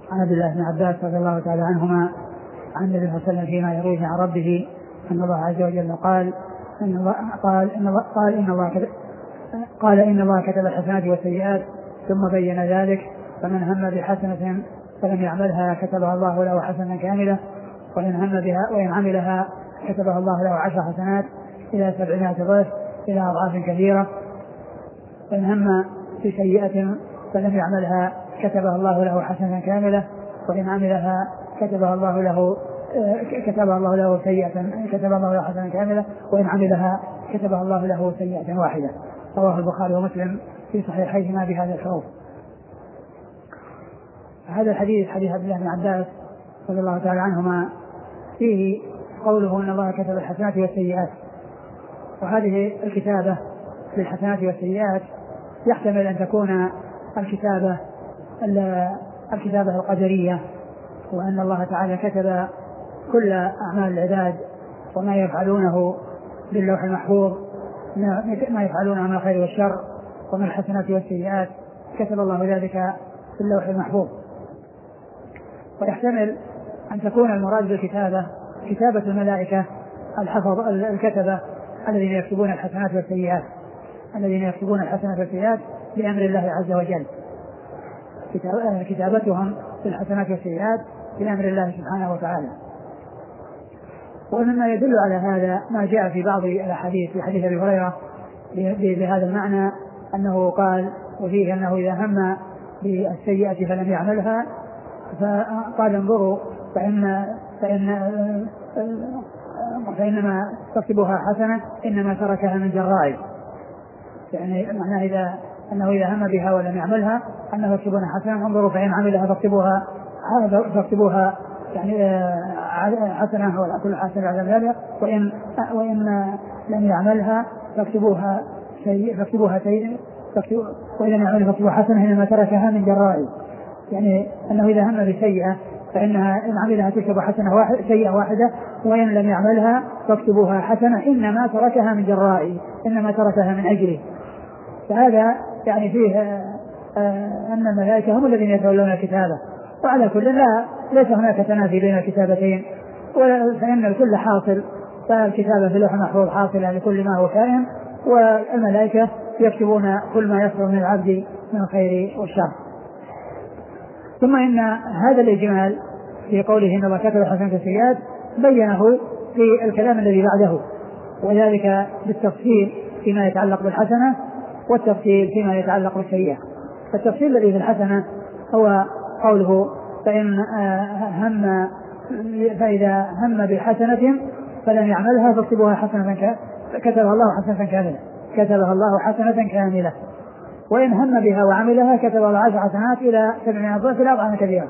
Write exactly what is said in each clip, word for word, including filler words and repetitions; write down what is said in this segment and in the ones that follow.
عن عبد الله بن عباس رضي الله تعالى عنهما عن النبي صلى الله عليه وسلم فيما يرويه عن ربه أن الله عز وجل قال إن الله قال إن الله قال إن الله كتب قال إن الله كتب الحسنات والسيئات ثم بين ذلك فمن هم بحسنة فلم يعملها كتبها الله له حسنة كاملة وإن هم بها وإن عملها كتبها الله له عشر حسنات إلى سبعمائة ضعف إلى أضعاف كثيرة وإن هم بسيئة فلم يعملها كتبها الله له حسنة كاملة وإن عملها كتبها الله له كتبها الله له سيئة كتبها الله له حسنة كاملة وإن عملها كتبها الله له سيئة واحدة. رواه البخاري ومسلم في صحيحيهما بهذا الحروف. هذا الحديث حديث عبد الله بن عباس رضي الله تعالى عنهما فيه قوله ان الله كتب الحسنات والسيئات، وهذه الكتابة للحسنات والسيئات يحتمل ان تكون الكتابة الكتابة القدرية، وان الله تعالى كتب كل اعمال العباد وما يفعلونه باللوح المحفوظ ما يفعلونه من الخير والشر ومن الحسنات والسيئات كتب الله ذلك في اللوح المحفوظ. ويحتمل أن تكون المراد بالكتابة كتابة الملائكة الحفظ الكتبة الذين يكتبون الحسنات والسيئات الذين يكتبون الحسنات والسيئات بأمر الله عز وجل، كتابتهم في الحسنات والسيئات بأمر الله سبحانه وتعالى. ومما يدل على هذا ما جاء في بعض الأحاديث في حديث أبي هريرة بهذا المعنى أنه قال وفيه أنه إذا هم بالسيئة فلم يعملها فقال انظروا فإن فإن فإنما تكتبها حسنة إنما تركها من جراء، يعني معناه إذا أنه إذا هم بها ولم يعملها أنه يكتبونها حسنة انظروا فإن عملها فاكتبوها فاكتبوها يعني حسنة ولا كل حسنة على ذلك وإن وإن لم يعملها فاكتبوها سيئة فاكتبوها سيئة وإن لم يعملها فاكتبوها حسنة إنما تركها من جراء، يعني أنه إذا هم بسيئة فإنها إن عملها تكتب حسنة واحدة سيئة واحدة وإن لم يعملها فاكتبوها حسنة إنما تركها من جراء إنما تركها من أجله. فهذا يعني فيه آه أن الملائكة هم الذين يتولون الكتابة، وعلى كل لا ليس هناك تنافي بين الكتابتين فإن الكل حاصل، فالكتابة في اللوح المحفوظ حاصلة لكل ما هو كائن والملائكة يكتبون كل ما يصدر من العبد من الخير والشر. ثم إن هذا الإجمال في قوله إن الله كتب الحسنات والسيئات بينه في الكلام الذي بعده، وذلك بالتفصيل فيما يتعلق بالحسنة والتفصيل فيما يتعلق بالسيئة. التفصيل الذي في الحسنة هو قوله فإن هم فإذا هم بحسنة فلم يعملها فاكتبوها حسنة كتبها الله حسنة كاملة كتبها الله حسنة كاملة وإن هم بها وعملها كتب الله عشر حسنات إلى سبعمائة ضعف إلى أضعاف كثيرة.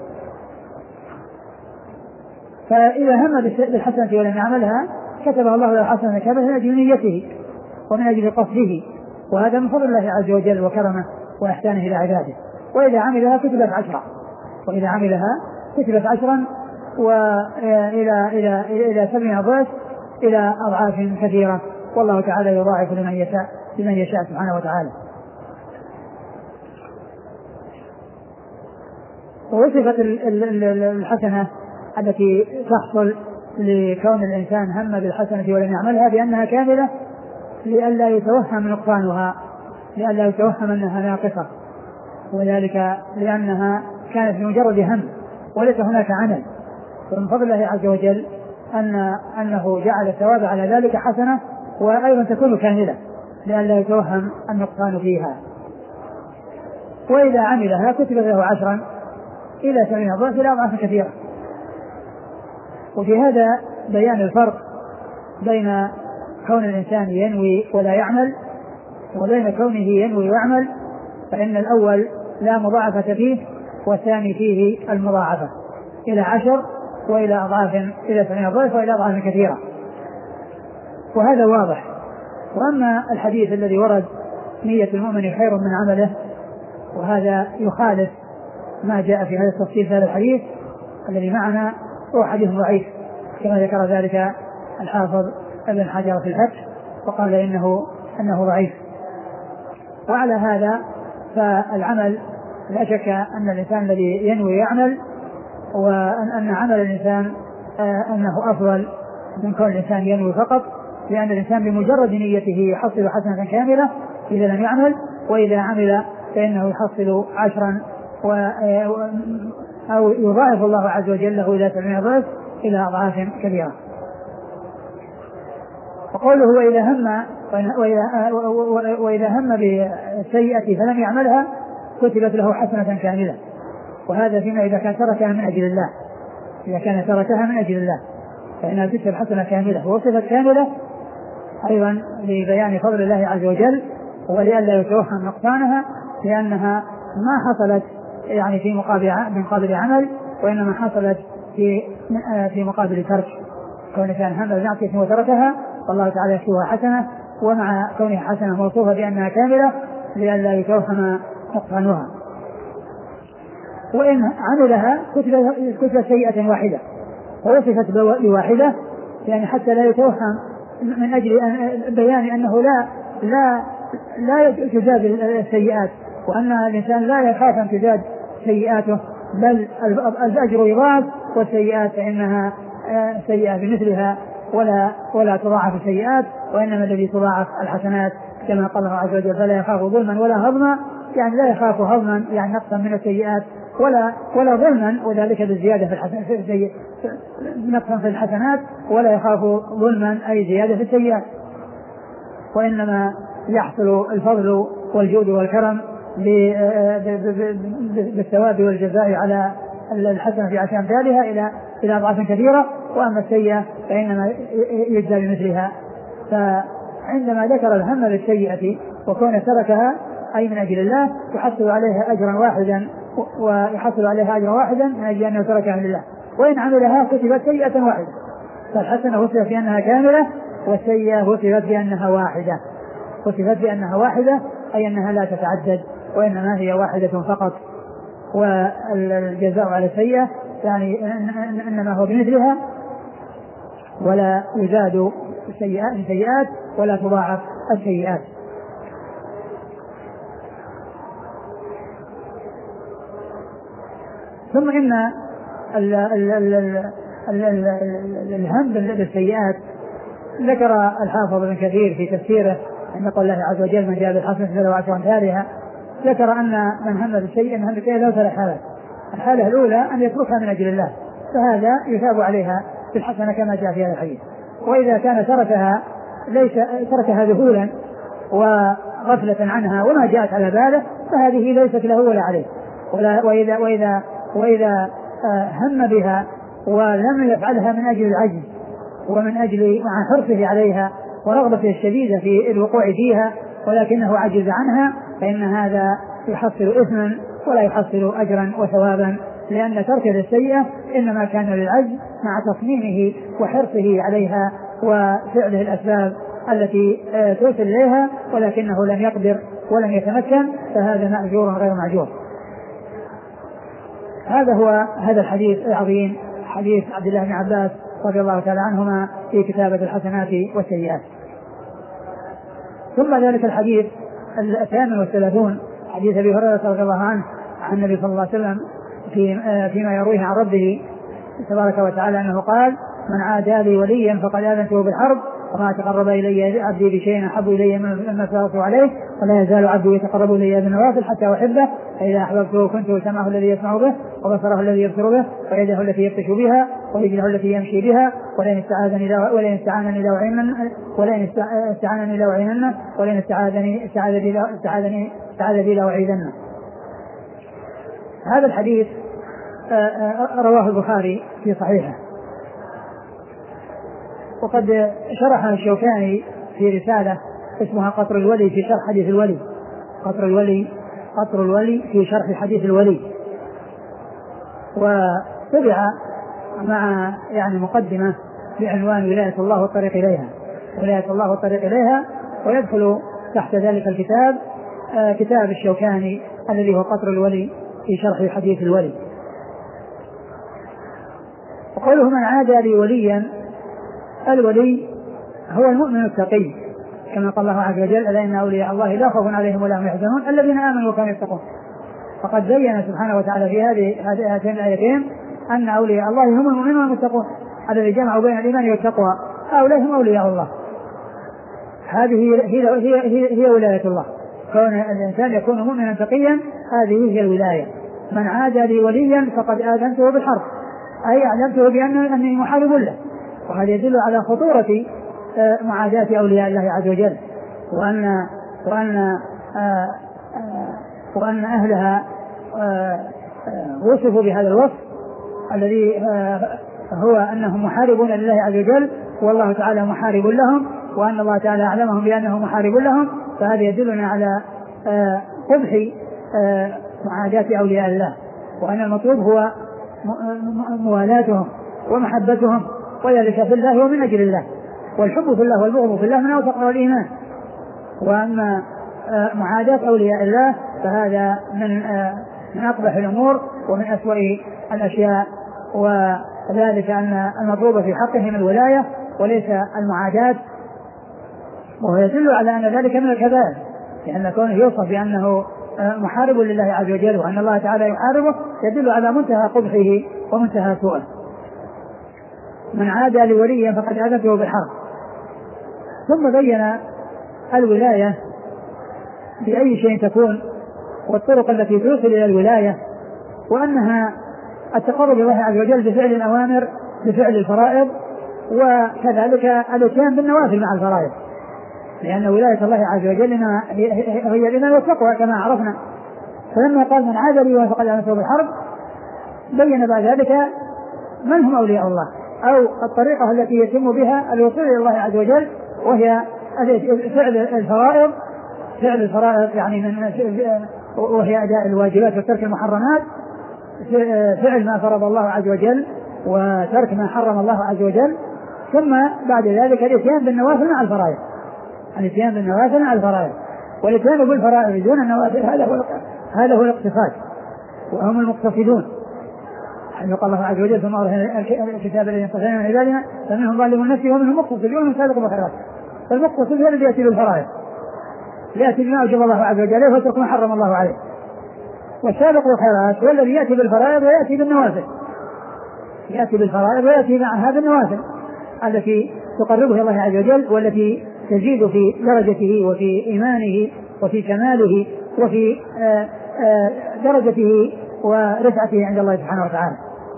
فإذا هم بالحسنة ولم يعملها كتبها الله له حسنة كاملة من أجل نيته ومن أجل قصده، وهذا من فضل الله عز وجل وكرمه وإحسانه إلى عباده. وإذا عملها كتبت عشرة وإذا عملها كتبت عشرا وإلى إلى إلى سبعين ضعف إلى أضعاف كثيرة، والله تعالى يضاعف لمن يشاء لمن يشاء سبحانه وتعالى. ووصفت الحسنة التي تحصل لكون الإنسان هم بالحسنة ولم يعملها بأنها كاملة لئلا يتوهم نقصانها لئلا يتوهم أنها ناقصة، وذلك لأنها كانت بمجرد هم وليس هناك عمل. ومن فضل الله عز وجل أن أنه جعل الثواب على ذلك حسنة وأيضا تكون كاملة لئلا يتوهم النقصان فيها. وإذا عملها كتب له عشرا إلى سبعين ضعف إلى أضعاف كثيرة. وفي هذا بيان الفرق بين كون الإنسان ينوي ولا يعمل وبين كونه ينوي ويعمل، فإن الأول لا مضاعفة فيه والثاني فيه المضاعفة إلى عشر وإلى أضعاف إلى سبعين ضعف وإلى أضعاف كثيرة، وهذا واضح. وأما الحديث الذي ورد نية المؤمن خير من عمله، وهذا يخالف ما جاء في هذا التفصيل في هذا الحديث الذي معنا، هو حديث ضعيف كما ذكر ذلك الحافظ ابن حجر في الفتح وقال إنه أنه ضعيف. وعلى هذا فالعمل لا شك أن الإنسان الذي ينوي يعمل وأن أن عمل الإنسان أنه أفضل من كون الإنسان ينوي فقط، لأن الإنسان بمجرد نيته يحصل حسنة كاملة إذا لم يعمل، وإذا عمل فإنه يحصل عشرا و أو يضاعف الله عز وجل له إلى سبعين ضعف إلى أضعاف كبيرة. وقوله وإذا هم وإذا, وإذا هم بالسيئة فلم يعملها كتبت له حسنة كاملة، وهذا فيما إذا كان تركها من أجل الله، إذا كان تركها من أجل الله فإنها تكتب حسنة كاملة. ووصفت كاملة أيضا لبيان فضل الله عز وجل ولئلا يتوهم نقصانها، لأنها ما حصلت يعني في مقابل مقابل عمل، وإنما حصلت في في مقابل ترك. كون كان هم بمعصية وتركها والله تعالى يكتبها حسنة، ومع كونها حسنة موصوفة بأنها كاملة لئلا يتوهم نقصانها. وإن عملها كتبت سيئة واحدة، ووصفت بواحدة يعني حتى لا يتوهم من أجل بيان أنه لا لا لا تزاد السيئات، وأن الإنسان لا يخاف أن تزاد سيئاته، بل الأجر يضاعف، والسيئات فإنها سيئة بمثلها ولا ولا تضاعف السيئات، وإنما الذي تضاعف الحسنات كما قال الله عز وجل فلا يخاف ظلما ولا هضما، يعني لا يخاف هضما يعني نقصا من السيئات ولا ولا ظلما، وذلك بالزيادة في الحسنات نقصا في الحسنات، ولا يخاف ظلما أي زيادة في السيئات. وإنما يحصل الفضل والجود والكرم بالثواب والجزاء على الحسنة في عشان ثالثها إلى إلى أضعاف كثيرة، وأما السيئة فإنما يجزى بمثلها. فعندما ذكر الهم بالسيئة وكون تركها أي من أجل الله يحصل عليها أجرا واحدا، ويحصل عليها أجرا واحدا من أجل أنه تركها لله، وإن عملها كتبت سيئة واحدة. فالحسنة وصفت بأنها كاملة، والسيئة وصفت بأنها واحدة، وصفت بأنها واحدة أي أنها لا تتعدد، وإنما هي واحدة فقط. والجزاء على السيئة يعني إنما هو بمثلها، ولا يزاد السيئات ولا تضاعف السيئات. ثم إن الهم بالسيئات ذكر الحافظ ابن كثير في تفسيره أن قول الله عز وجل من جاء بالحسنة فله عشر أمثالها، ذكر أن من هم بالشيء أن هم بالشيء له ثلاث حالات. الحالة الأولى أن يتركها من أجل الله، فهذا يثاب عليها بالحسنة كما جاء في هذا الحديث. وإذا كان تركها ليس تركها ذهولا وغفلة عنها وما جاءت على باله فهذه ليست له ولا عليه. ولا وإذا وإذا وإذا هم بها ولم يفعلها من أجل العجز ومن أجل مع حرصه عليها ورغبته الشديدة في الوقوع فيها ولكنه عجز عنها، فإن هذا يحصل إثما ولا يحصل أجرا وثوابا، لأن ترك السيئة إنما كان للعجز مع تصميمه وحرصه عليها وفعله الأسباب التي توصل إليها، ولكنه لم يقدر ولم يتمكن، فهذا مأجور غير مأجور. هذا هو هذا الحديث العظيم، حديث عبد الله بن عباس رضي الله تعالى عنهما في كتابة الحسنات والسيئات. ثم ذلك الحديث الثامن والثلاثون حديث أبي هريرة رضي الله عنه عن النبي صلى الله عليه وسلم في فيما يرويه عن ربه تبارك وتعالى أنه قال من عادى لي وليا فقد آذنته بالحرب، وما تقرب إلي عبدي بشيء أحب إلي مما افترضته عليه، ولا يزال عبدي يتقرب إلي بالنوافل حتى أحبه، فإذا أحببته كنت سمعه الذي يسمع به وبصره الذي يبصر به ويده التي يبطش بها ورجله التي يمشي بها، ولئن استعاذني ولئن استعانني لأعيننه ولئن استعانني لأعيننه ولئن استعاذني استعاذني استعاذني لأعيذنه. هذا الحديث رواه البخاري في صحيحه، وقد شرحه الشوكاني في رسالة اسمها قطر الولي في شرح حديث الولي، قطر الولي قطر الولي في شرح حديث الولي، وطبع مع يعني مقدمة بعنوان ولاية الله والطريق إليها، ولاية الله والطريق إليها، ويدخل تحت ذلك الكتاب آه كتاب الشوكاني الذي هو قطر الولي في شرح حديث الولي. وقوله من عادى لي وليا، الولي هو المؤمن التقي كما قال الله عز وجل ألا إن أولياء الله لا خوف عليهم ولا هم يحزنون الذين آمنوا وكانوا يتقون. فقد بين سبحانه وتعالى في هذه هاتين الآيتين أن أولياء الله هم المؤمنون المتقون الذي جمعوا بين الإيمان والتقوى، هؤلاء هم أولياء الله. هذه هي, هي, هي, هي ولاية الله، كون الإنسان يكون مؤمنا تقيا هذه هي الولاية. من عادى لي وليا فقد آذنته بالحرب، أي أعلمته بأنه أني محارب له. وهذا يدل على خطورة معاداة أولياء الله عز وجل، وأن وأن وأن أهلها وصفوا بهذا الوصف الذي هو أنهم محاربون لله عز وجل، والله تعالى محارب لهم، وأن الله تعالى أعلمهم بأنه محارب لهم. فهذا يدلنا على قبح معاداة أولياء الله، وأن المطلوب هو موالاتهم ومحبتهم، وذلك في الله ومن أجل الله، والحب في الله والبغض في الله من أوثق الإيمان. وأما معاداة أولياء الله فهذا من من أقبح الأمور ومن أسوأ الأشياء، وذلك أن المطلوب في حقهم الولاية وليس المعاداة. وهو يدل على أن ذلك من الكبائر، لأن كونه يوصف بأنه محارب لله عز وجل وأن الله تعالى يحاربه يدل على منتهى قبحه ومنتهى سوءه. من عادى لوليا فقد آذنته بالحرب. ثم بين الولاية بأي شيء تكون والطرق التي توصل إلى الولاية، وأنها التقرب إلى الله عز وجل بفعل الأوامر بفعل الفرائض، وكذلك الاتيان بالنوافل مع الفرائض، لأن ولاية الله عز وجل هي الإيمان والتقوى كما عرفنا. فلما قال من عاد لي فقد آذنته بالحرب بين بعد ذلك من هم أولياء الله، أو الطريقة التي يتم بها الوصول إلى الله عز وجل، وهي فعل الفرائض فعل الفرائض يعني من وهي أداء الواجبات وترك المحرمات، فعل ما فرض الله عز وجل وترك ما حرم الله عز وجل، ثم بعد ذلك الاتيان بالنوافل مع الفرائض، الاتيان بالنوافل مع الفرائض. والاتيان بالفرائض دون النوافل هذا هو هذا هو الاقتصاد، وهم المقتصدون. حيث قال الله عز وجل ثم أورثنا الكتاب الذي اصطفينا من عبادنا فمنهم ظالم لنفسه ومنهم مقتصد ومنهم سابق بالخيرات. فالمقتصد هو الذي يأتي بالفرائض، يأتي بما أوجب الله عز وجل ويترك ما حرم الله عليه. والسابق بالخيرات هو الذي يأتي بالفرائض ويأتي بالنوافل، يأتي بالفرائض ويأتي معها بالنوافل التي تقربه إلى الله عز وجل، والتي تزيد في درجته وفي إيمانه وفي كماله وفي آآ آآ درجته ورفعته عند الله سبحانه وتعالى.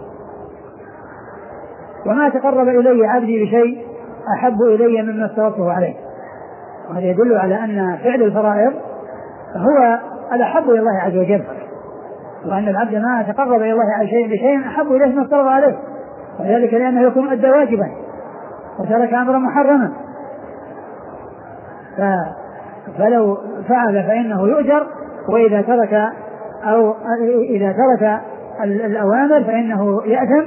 وما تقرب إلي عبدي بشيء أحب إلي مما افترضته عليه. وهذا يدل على أن فعل الفرائض هو الأحب إلى الله عز وجل، وأن العبد ما تقرب إلى الله بشيء بشيء أحب إليه مما افترض عليه، وذلك لأنه يكون أدى واجبا وترك أمرا محرما. فلو فعل فإنه يؤجر، وإذا ترك أو إذا ترك الأوامر فإنه يأثم،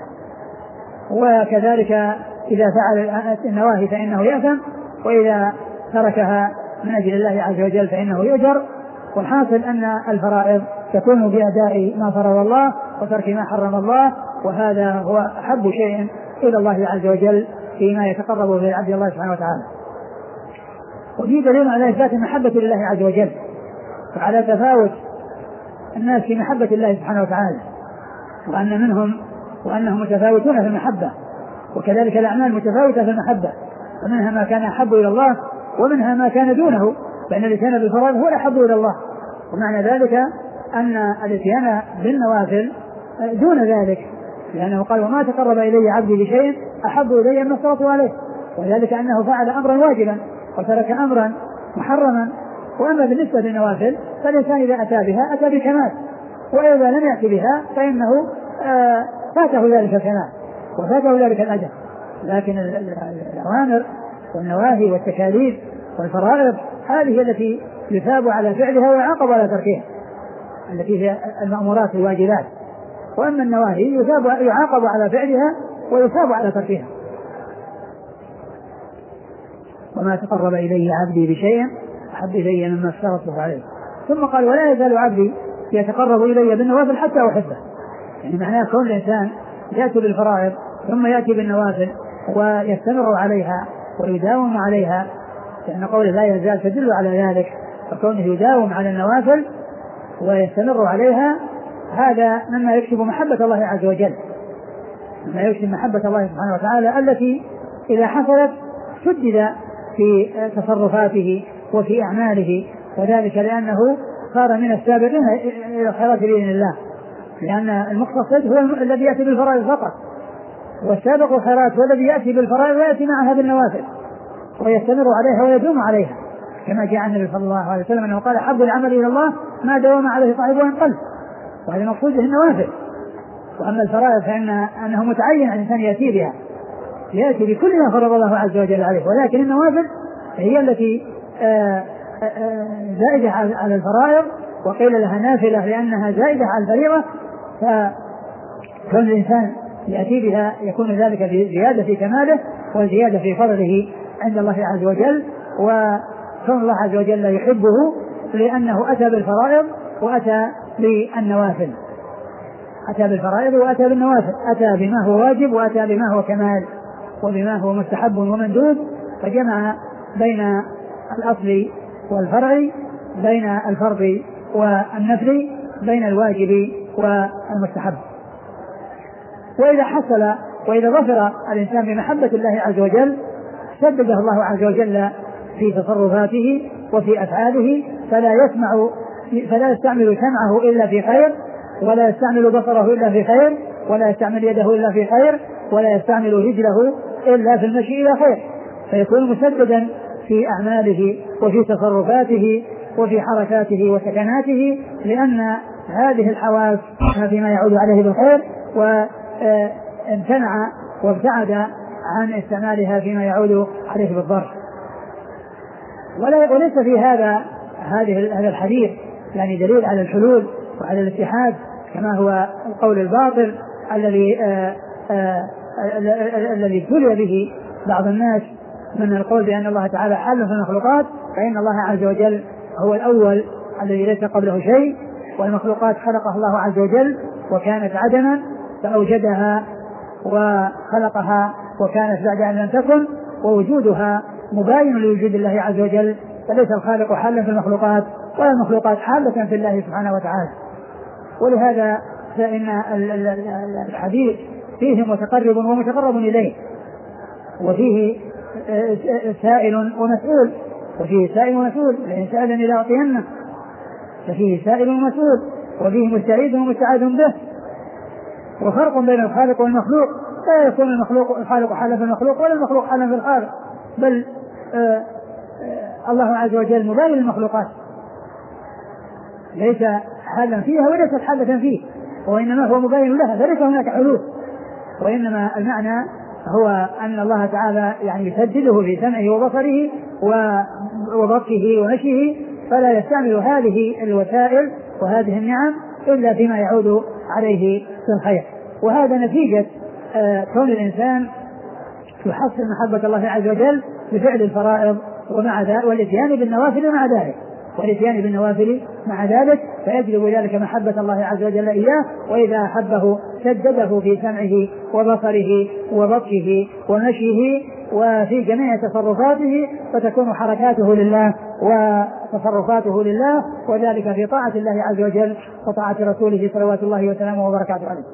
وكذلك إذا فعل النواهي فإنه يأثم، وإذا تركها من أجل الله عز وجل فإنه يؤجر. والحاصل أن الفرائض تكون بأداء ما فرض الله وترك ما حرم الله، وهذا هو أحب شيء إلى الله عز وجل فيما يتقرب به العبد الله سبحانه وتعالى. وفي دليل على إثبات المحبة لله عز وجل، وعلى تفاوت الناس في محبة الله سبحانه وتعالى، وأن منهم وأنهم متفاوتون في المحبة، وكذلك الأعمال متفاوتة في المحبة، ومنها ما كان أحب إلى الله ومنها ما كان دونه، فإن الاتيان بالفرائض هو الأحب إلى الله. ومعنى ذلك أن الاتيان بالنوافل دون ذلك، لأنه قال وما تقرب إلي عبدي بشيء أحب إلي مما افترضته عليه، وذلك أنه فعل أمرا واجبا وترك أمرا محرما. وأما بالنسبة للنوافل فالإنسان إذا أتى بها أتى بكمال، وإذا لم يأتي بها فإنه آه فاته ذلك الكمال وفاته ذلك الأجر. لكن الأوامر والنواهي والتكاليف والفرائض هذه التي يثاب على فعلها ويعاقب على تركها، التي هي المأمورات الواجبات. وأما النواهي يثاب يعاقب على فعلها ويثاب على تركها. وما تقرب إلي عبدي بشيء أحب إلي مما افترضته عليه. ثم قال ولا يزال عبدي يتقرب إلي بالنوافل حتى أحبه. يعني معناه كون الإنسان يأتي بالفرائض ثم يأتي بالنوافل ويستمر عليها ويداوم عليها، لأن قوله لا يزال تدل على ذلك، فكونه يداوم على النوافل ويستمر عليها هذا مما يكسب محبة الله عز وجل، ما يوجب محبة الله سبحانه وتعالى التي إذا حصلت شدد في تصرفاته وفي أعماله، وذلك لأنه صار من السابقين إلى الخيرات بإذن الله، لأن المقتصد هو الذي يأتي بالفرائض فقط، والسابق الخيرات هو الذي يأتي بالفرائض ويأتي معها بالنوافل ويستمر عليها ويدوم عليها، كما جاء النبي صلى الله عليه وسلم أنه قال حب العمل إلى الله ما دوام عليه صاحبه وإن قل، وهذا مقصود به النوافل. وأما الفرائض فإن أنه متعين على الإنسان يأتي بها، يأتي بكل ما فرض الله عز وجل عليه، ولكن النوافل هي التي آآ آآ زائدة على الفرائض، وقيل لها نافلة لأنها زائدة على الفريضة، فكون الإنسان يأتي بها يكون ذلك زيادة في كماله وزيادة في فضله عند الله عز وجل، وكون الله عز وجل يحبه لأنه أتى بالفرائض وأتى بالنوافل، أتى بالفرائض وأتى بالنوافل، أتى بما هو واجب وأتى بما هو كمال وبما هو مستحب ومندوب، فجمع بين الأصل والفرع، بين الفرض والنفل، بين الواجب والمستحب. وإذا حصل وإذا ظفر الإنسان بمحبة الله عز وجل سدده الله عز وجل في تصرفاته وفي أفعاله، فلا يسمع فلا يستعمل سمعه إلا في خير، ولا يستعمل بصره إلا في خير، ولا يستعمل يده إلا في خير، ولا يستعمل رجله إلا في المشي إلى خير، فيكون مسددا في أعماله وفي تصرفاته وفي حركاته وسكناته، لأن هذه الحواس فيما يعود عليه بالخير، وامتنع وابتعد عن استعمالها فيما يعود عليه بالضر. وليس في هذا هذه هذا الحديث يعني دليل على الحلول وعلى الاتحاد كما هو القول الباطل الذي الذي ابتلي به بعض الناس من القول بأن الله تعالى حل في المخلوقات، فإن الله عز وجل هو الأول الذي ليس قبله شيء، والمخلوقات خلقها الله عز وجل وكانت عدما فأوجدها وخلقها وكانت بعد أن لم تكن، ووجودها مباين لوجود الله عز وجل، فليس الخالق حالا في المخلوقات ولا المخلوقات حالة في الله سبحانه وتعالى. ولهذا فإن الحديث فيه متقرب ومتقرب إليه، وفيه سائل ومسؤول، وفيه سائل ومسؤول، لئن سألني لأعطينه، ففيه سائل ومسؤول، وفيه مستعيد ومستعاذ به. وفرق بين الخالق والمخلوق، لا يكون المخلوق الخالق حالا في المخلوق ولا المخلوق حالا في الخالق، بل آآ آآ الله عز وجل مباين للمخلوقات، ليس حالا فيها وليست حالة فيه، وإنما هو مباين لها، فليس هناك حلول، وإنما المعنى هو أن الله تعالى يعني يسدده في سمعه وبصره وبطشه ومشيه، فلا يستعمل هذه الوسائل وهذه النعم إلا فيما يعود عليه في الخير. وهذا نتيجة كون الإنسان يحصل محبة الله عز وجل بفعل الفرائض ومع ذلك والاتيان بالنوافل مع ذلك والاتيان بالنوافل مع ذلك فيجلب ذلك محبة الله عز وجل إياه. وإذا أحبه سدده في سمعه وبصره وبطشه ومشيه وفي جميع تصرفاته، فتكون حركاته لله وتصرفاته لله، وذلك في طاعة الله عز وجل وطاعة رسوله صلوات الله وسلامه وبركاته عليه.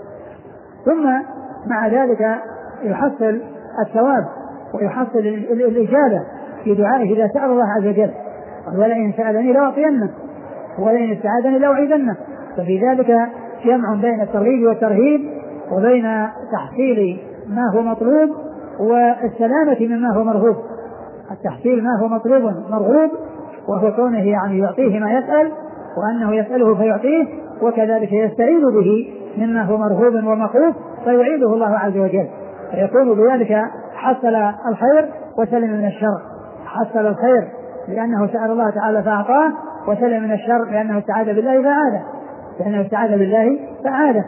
ثم مع ذلك يحصل الثواب ويحصل الإجابة في دعائه إذا سأل الله عز وجل، ولئن سألني لأعطينه ولئن استعاذني لأعيذنه. ففي ذلك جمع بين الترغيب والترهيب، وبين تحصيل ما هو مطلوب والسلامة مما هو مرغوب. التحصيل ما هو مطلوب مرغوب وهو كونه يعني يعطيه ما يسأل، وأنه يسأله فيعطيه، وكذلك يستعيذ به مما هو مرغوب ومخوف فيعيده الله عز وجل، فيكون بذلك حصل الخير وسلم من الشر. حصل الخير لأنه سأل الله تعالى فأعطاه، وسلم من الشر لأنه استعاذ بالله فعاده لأنه استعاذ بالله فعاده.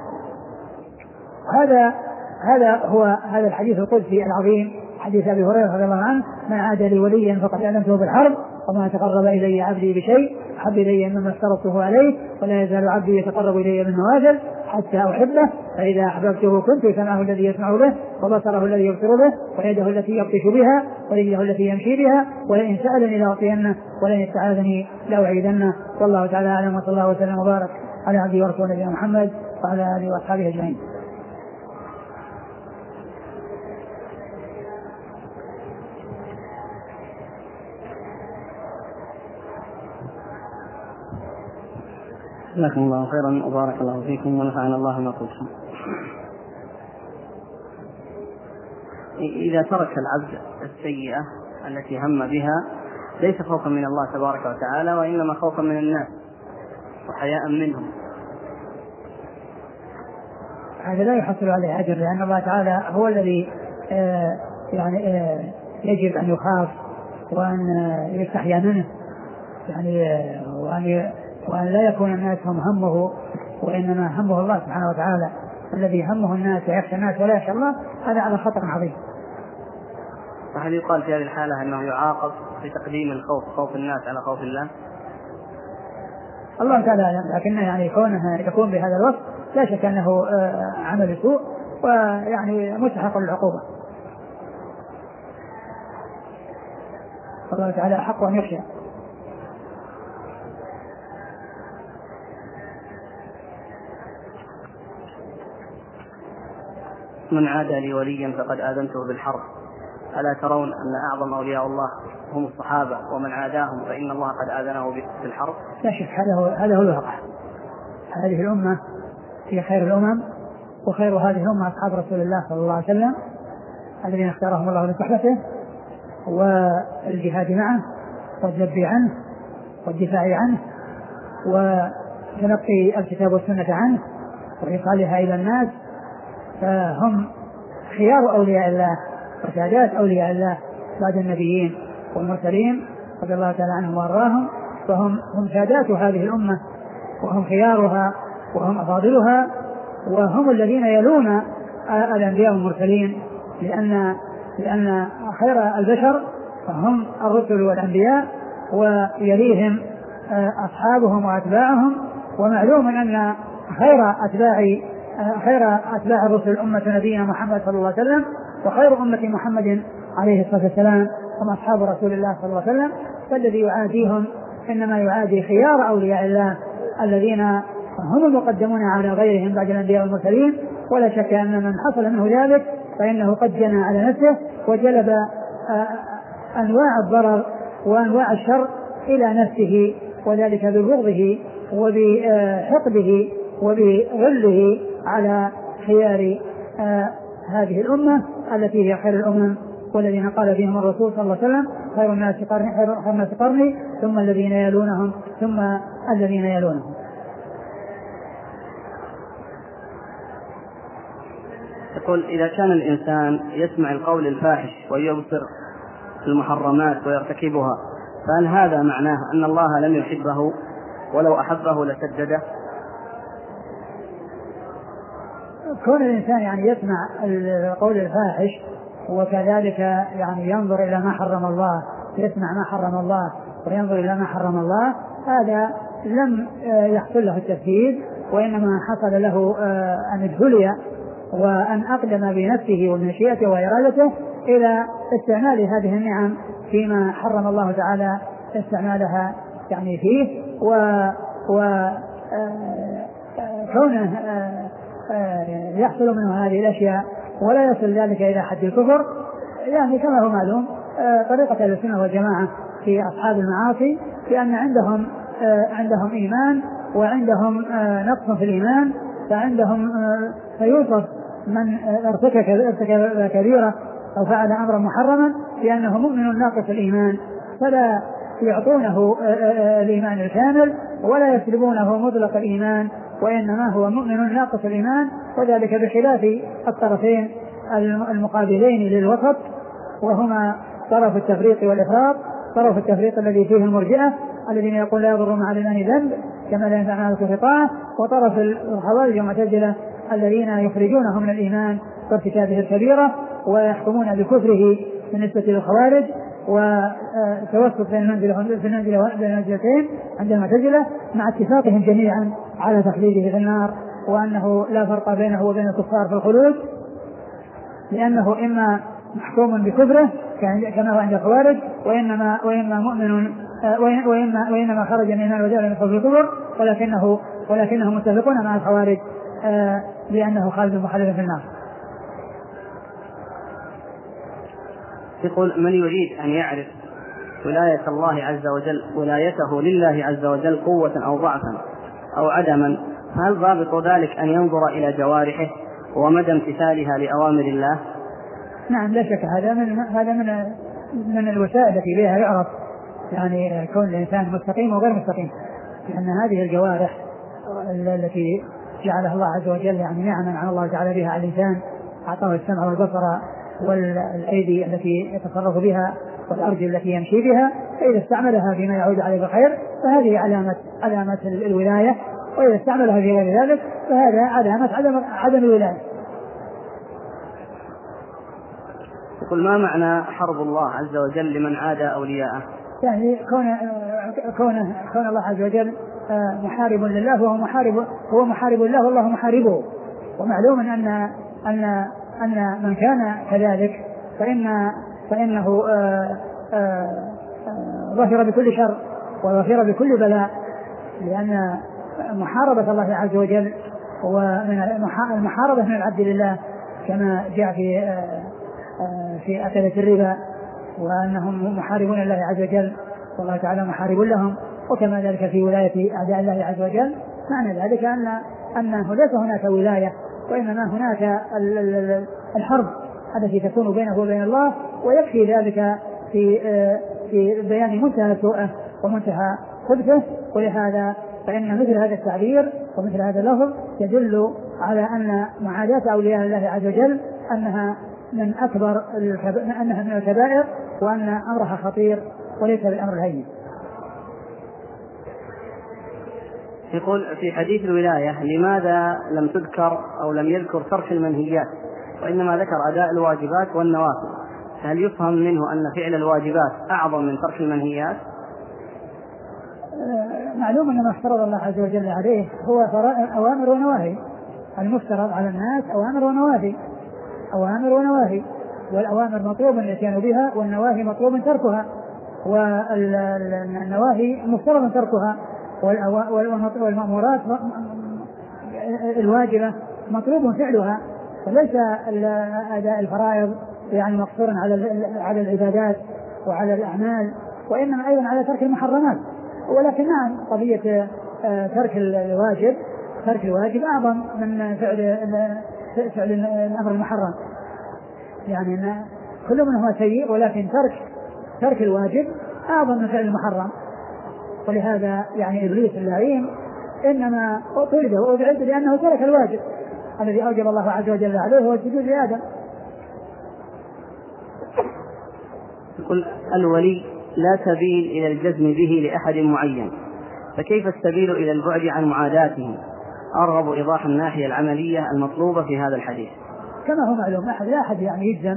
هذا هذا هو هذا الحديث القدسي العظيم، حديث أبي هريرة رضي الله عنه: من عاد لي وليا فقد أعلمته بالحرب، وما تقرب إلي عبدي بشيء أحب إلي مما افترضته عليه، ولا يزال عبدي يتقرب إلي بالنوافل حتى أحبه، فإذا أحببته كنت سمعه الذي يسمع به، وبصره الذي يبصر به، ويده التي يبطش بها، ورجله التي يمشي بها، ولئن سألني لأعطينه ولئن استعاذني لأعيذنه. والله تعالى أعلم، وصلى الله وسلم وبارك على عبده ورسوله نبينا محمد وعلى آله وأصحابه أجمعين. جزاكم الله خيرا وبارك الله فيكم ونفعنا الله ما قلتم. إذا ترك العبد السيئة التي هم بها ليس خوفا من الله تبارك وتعالى وإنما خوفا من الناس وحياء منهم، هذا لا يحصل عليه أجر، لأن الله تعالى هو الذي آه يعني آه يجب أن يخاف وأن يستحيا منه، يعني آه وأن, وأن لا يكون الناس هم همه، وإنما همه الله سبحانه وتعالى الذي همه الناس ويخشى الناس ولا يخشى الله، هذا على خطر عظيم. وهل يقال في هذه الحالة أنه يعاقب في تقديم الخوف خوف الناس على خوف الله؟ الله تعالى يعلم، لكن يعني كونه يكون بهذا الوصف لا شك أنه عمل سوء ويعني مستحق للعقوبة. الله تعالى حق أن يخشى. من عادى لي وليا فقد آذنته بالحرب، ألا ترون أن أعظم أولياء الله هم الصحابة ومن عاداهم فإن الله قد آذنه بالحرب؟ لا شك هذا هو الواقع. هذه الأمة هي خير الأمم، وخير هذه الأمة أصحاب رسول الله صلى الله عليه وسلم الذين اختارهم الله لصحبته والجهاد معه والذب عنه والدفاع عنه وتلقي الكتاب والسنة عنه وإيصالها إلى الناس، فهم خيار أولياء الله وسادات أولياء الله بعد النبيين والمرسلين رضي الله تعالى عنهم وأرضاهم، فهم هم سادات هذه الأمة وهم خيارها وهم أفاضلها، وهم الذين يلون الأنبياء والمرسلين، لأن لأن خير البشر هم الرسل والأنبياء ويليهم أصحابهم وأتباعهم. ومعلوم أن خير أتباع خير أتباع الرسل أمة نبينا محمد صلى الله عليه وسلم، وخير أمة محمد عليه الصلاة والسلام هم أصحاب رسول الله صلى الله عليه وسلم، فالذي يعاديهم إنما يعادي خيار أولياء الله الذين هم المقدمون على غيرهم بعد الأنبياء والمرسلين. ولا شك أن من حصل منه ذلك فإنه قد جنى على نفسه وجلب أنواع الضرر وأنواع الشر إلى نفسه، وذلك ببغضه وبحقده وبغله على خيار هذه الأمة التي هي خير الأمم، والذين قال فيهم الرسول صلى الله عليه وسلم خير الناس قرني خير الناس قرني ثم الذين يلونهم ثم الذين يلونهم. يقول: إذا كان الإنسان يسمع القول الفاحش ويبصر المحرمات ويرتكبها، فهل هذا معناه أن الله لم يحبه ولو أحبه لسدده؟ كون الإنسان يعني يسمع القول الفاحش وكذلك يعني ينظر إلى ما حرم الله، يسمع ما حرم الله وينظر إلى ما حرم الله، هذا لم يحصل له التفسير، وإنما حصل له أن ابتلي وأن أقدم بنفسه ومشيئته وإرادته إلى استعمال هذه النعم فيما حرم الله تعالى استعمالها يعني فيه، وكونه يحصل منه هذه الأشياء ولا يصل ذلك إلى حد الكفر، يعني كما هو معلوم طريقة السنة والجماعة في أصحاب المعاصي، لأن عندهم عندهم إيمان وعندهم نقص في الإيمان، فعندهم فيوصف من ارتكب كبيرة أو فعل أمرا محرما لأنه مؤمن ناقص الإيمان، فلا يعطونه الإيمان الكامل ولا يسلبونه مطلق الإيمان، وإنما هو مؤمن ناقص الإيمان، وذلك بخلاف الطرفين المقابلين للوسط، وهما طرف التفريط والإفراط. طرف التفريط الذي فيه المرجئة الذين يقول لا يضر مع الإيمان ذنب كما لا ينفع مع الكفر طاعة، وطرف الخوارج والمعتزلة الذين يخرجونه من الإيمان بارتكابه الكبيرة ويحكمون بكفره بالنسبة للخوارج، وتوسط بين المنزلتين عند المعتزلة مع اتفاقهم جميعا على تخليده في النار، وأنه لا فرق بينه وبين الكفار في الخلود، لأنه إما محكوم بكفره كما هو عند الخوارج، وإنما وإما مؤمن وإنما وإنما خرج من الإيمان وجعل من قبل الكفر، ولكنه ولكنهم متفقون مع الخوارج لأنه خالد مخلد في النار. يقول: من يريد أن يعرف ولاية الله عز وجل ولايته لله عز وجل قوة أو ضعفا، أو عدما، فهل ضابط ذلك أن ينظر إلى جوارحه ومدى امتثالها لأوامر الله؟ نعم لا شك، هذا من هذا من من الوسائل التي بها يعرف يعني كون الإنسان مستقيم وغير مستقيم، لأن هذه الجوارح التي جعلها الله عز وجل يعني نعما على الله تعالى بها على الإنسان، أعطاه السمع والبصر والأيدي التي يتصرف بها والأرجل التي يمشي بها، فإذا استعملها فيما يعود عليه بالخير فهذه علامة علامة الولاية، وإذا استعملها في غير ذلك فهذا علامة عدم عدم الولاية. يقول ما معنى حرب الله عز وجل لمن عادى أولياءه؟ يعني كون كون كون الله عز وجل محارب لله وهو محارب هو محارب الله والله محاربه، ومعلوم أن أن أن من كان كذلك فإن فإنه ظفر بكل شر وظفر بكل بلاء، لأن محاربة الله عز وجل ومن المحاربة من العبد لله كما جاء في في أكلة الربا، وأنهم محاربون الله عز وجل والله تعالى محارب لهم، وكما ذلك في ولاية أعداء الله عز وجل. معنى ذلك أن أنه ليس هناك ولاية، وإنما هناك الحرب التي تكون بينه وبين الله، ويكفي ذلك في في بيان منتهى سوءه ومنتهى خبثه. ولهذا فإن مثل هذا التعبير ومثل هذا اللفظ يدل على أن معاداة أولياء الله عز وجل أنها من أكبر أنها من الكبائر، وأن أمرها خطير وليس بالأمر الهين. يقول في حديث الولاية لماذا لم تذكر أو لم يذكر ترك المنهيات وإنما ذكر أداء الواجبات والنوافل؟ هل يفهم منه أن فعل الواجبات أعظم من ترك المنهيات؟ معلوم أن ما افترض الله عز وجل عليه هو أوامر ونواهي، المفترض على الناس أوامر ونواهي أوامر ونواهي والأوامر مطلوب الاتيان بها، والنواهي مطلوب تركها، والنواهي مفترض تركها، والمأمورات الواجبة مطلوب فعلها. فليس أداء الفرائض يعني مقصورا على على العبادات وعلى الأعمال، وإنما أيضا على ترك المحرمات. ولكن نعم قضية ترك الواجب ترك الواجب أعظم من فعل فعل الأمر المحرم، يعني أن كل من هو سيء، ولكن ترك ترك الواجب أعظم من فعل المحرم. ولهذا يعني إبليس اللعين إنما طرد وأبعد لأنه ترك الواجب الذي أوجب الله عز وجل عليه هو السجود لآدم. يقول الولي لا سبيل إلى الجزم به لأحد معين، فكيف السبيل إلى البعد عن معاداته؟ أرغب إيضاح الناحية العملية المطلوبة في هذا الحديث. كما هو معلوم أحد لا أحد يعني يجزم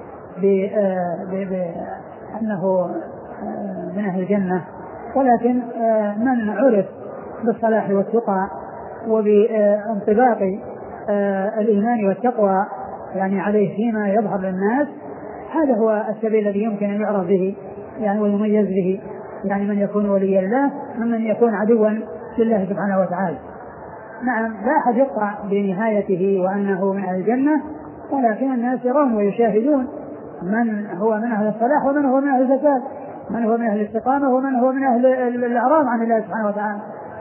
بأنه من أهل الجنة، ولكن من عرف بالصلاح والتقى وبانطباق الإيمان والتقوى يعني عليه فيما يظهر للناس، هذا هو السبيل الذي يمكن أن يعرف به يعني ويميز به يعني من يكون ولي الله ممن يكون عدوا لله سبحانه وتعالى. نعم لا أحد يقطع بنهايته وأنه من أهل الجنة، ولكن الناس يرون ويشاهدون من هو من أهل الصلاح ومن هو من أهل الفساد، من هو من أهل الاستقامة ومن هو من أهل الإعراض عن الله سبحانه وتعالى.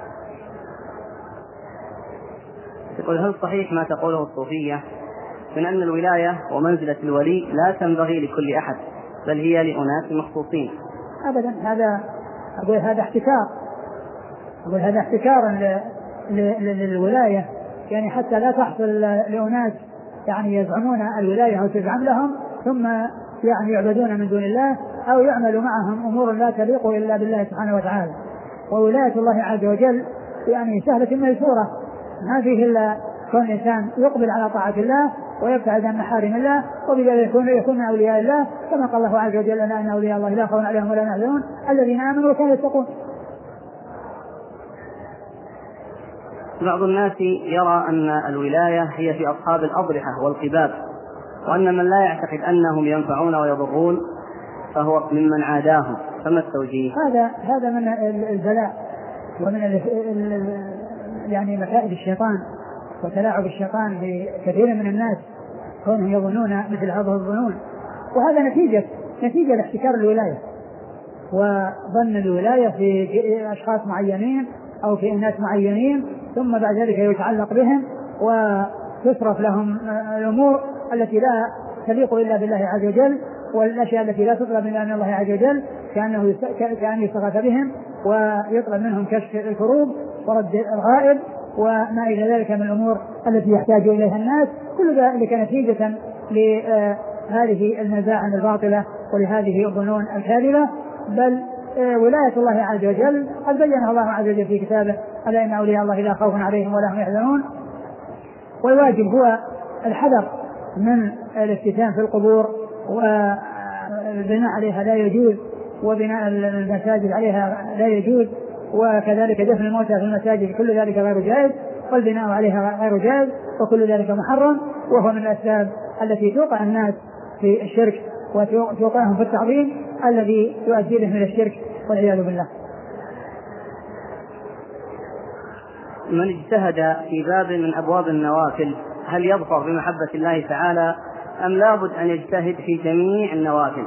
يقول هل صحيح ما تقوله الصوفية من أن الولاية ومنزلة الولي لا تنبغي لكل أحد بل هي لأناس مخصوصين؟ أبدا، هذا أقول هذا احتكار أقول هذا احتكار للولاية، يعني حتى لا تحصل لأناس يعني يزعمون الولاية أو تزعم لهم ثم يعني يعبدون من دون الله أو يعمل معهم أمور لا تليق إلا بالله سبحانه وتعالى. وولاية الله عز وجل يعني سهلة ميسورة، ما فيه إلا كون الإنسان يقبل على طاعة الله ويبتعد عن محارم الله، وبذلك يكون يكون من أولياء الله، كما قال الله عز وجل أن أولياء الله لا خوف عليهم ولا هم يحزنون الذين آمنوا وكانوا يتقون. بعض الناس يرى أن الولاية هي في أصحاب الأضرحة والقباب، وأن من لا يعتقد أنهم ينفعون ويضرون فهو ممن عاداهم، فما التوجيه؟ هذا هذا من البلاء ومن يعني مكائد الشيطان وتلاعب الشيطان بكثير من الناس كونهم يظنون مثل هذا الظنون، وهذا نتيجة نتيجة لاحتكار الولاية وظن الولاية في أشخاص معينين أو في أناس معينين ثم بعد ذلك يتعلق بهم وتصرف لهم الأمور التي لا تليق إلا بالله عز وجل والأشياء التي لا تطلب إلا من الله عز وجل كأنه كأن يستغاث بهم ويطلب منهم كشف الكروب ورد الغائب وما إلى ذلك من الأمور التي يحتاج إليها الناس. كل ذلك نتيجة لهذه المزاعم الباطلة ولهذه الظنون الكاذبة. بل ولاية الله عز وجل قد بينها الله عز وجل في كتابه: ألا إن أولياء الله لا خوف عليهم ولا هم يحزنون. والواجب هو الحذر من الافتتان في القبور والبناء عليها لا يجوز وبناء المساجد عليها لا يجوز وكذلك دفن الموتى في المساجد كل ذلك غير جائز والبناء عليها غير جائز وكل ذلك محرم وهو من الأسباب التي توقع الناس في الشرك وتوقعهم في التعظيم الذي يؤدي لهم إلى الشرك والعياذ بالله. من اجتهد في باب من أبواب النوافل هل يظفر بمحبة الله تعالى أم لابد أن يجتهد في جميع النوافل؟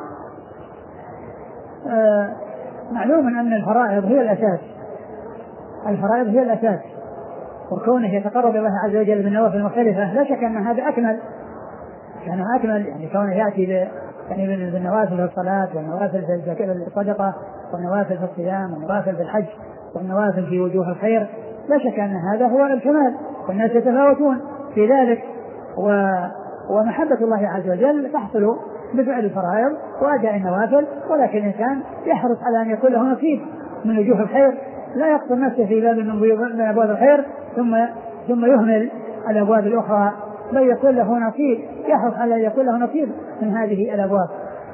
آه معلوم أن الفرائض هي الأساس الفرائض هي الأساس وكونه يتقرب الله عز وجل بالنوافل المختلفة لا شك أن هذا أكمل يعني أكمل يعني كونه يأتي يعني بالنوافل في الصلاة والنوافل في الصدقة والنوافل في الصيام والنوافل في الحج والنوافل في وجوه الخير لا شك أن هذا هو الكمال والناس يتفاوتون في ذلك و... ومحبة الله عز وجل تحصل بفعل الفرائض وأداء النوافل ولكن الإنسان يحرص على أن يكون له نصيب من وجوه الخير لا يقصر نفسه في باب من أبواب الخير ثم ثم يهمل الأبواب الأخرى بل يكون له نصيب يحرص على أن يكون له نصيب من هذه الأبواب.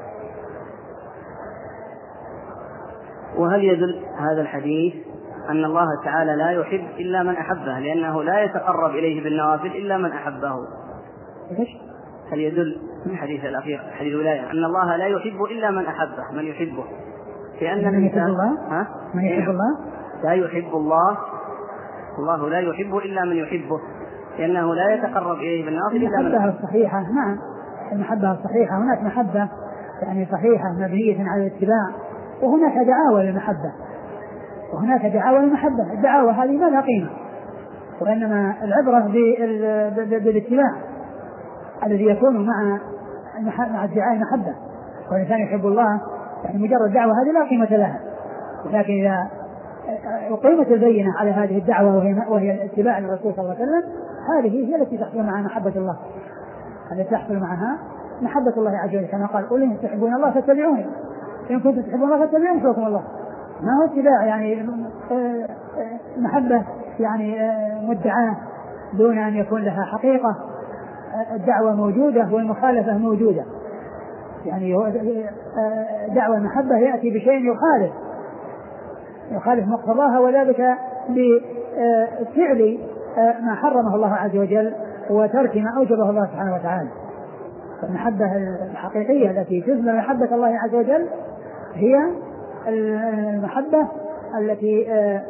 وهل يدل هذا الحديث أن الله تعالى لا يحب إلا من أحبه لأنه لا يتقرب إليه بالنوافل إلا من أحبه؟ هل يدل الحديث الأخير حديث الولاية أن الله لا يحب إلا من أحبه من يحبه لأن من يحب الله ها؟ من يحب الله لا يحب الله الله لا يحب إلا من يحبه لأنه لا يتقرب إليه بالنوافل إلا من المحبة الصحيحة. نعم المحبة الصحيحة هناك محبة يعني صحيحة مبنية على الاتباع وهناك دعاوى للمحبة وهناك دعاوى للمحبة. الدعاوى هذه ما لها قيمة وإنما العبرة بالاتباع الذي يكون مع مع ادعاء المحبة والإنسان يحب الله يعني مجرد دعوة هذه لا قيمة لها. ولكن إذا أقيمت البينة على هذه الدعوة وهي, وهي اتباع الرسول صلى الله عليه وسلم هذه هي التي تحصل معها محبة الله التي تحصل معها محبة الله عز وجل كما قال: قل إن تحبون الله فاتبعوني إن كنتم تحبون الله فاتبعوني يحببكم الله. ما هو اتباع يعني محبة يعني مدعاة دون أن يكون لها حقيقة. الدعوة موجودة والمخالفة موجودة يعني دعوة المحبة يأتي بشيء يخالف يخالف مقتضاها وذلك بفعل ما حرمه الله عز وجل وترك ما أوجبه الله سبحانه وتعالى. المحبة الحقيقية التي تثمر محبة الله عز وجل هي المحبة التي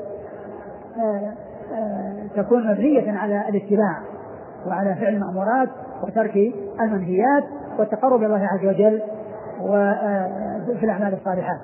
تكون مبنية على الاتباع وعلى فعل المأمورات وترك المنهيات والتقرب الله عز وجل وفي الأعمال الصالحات.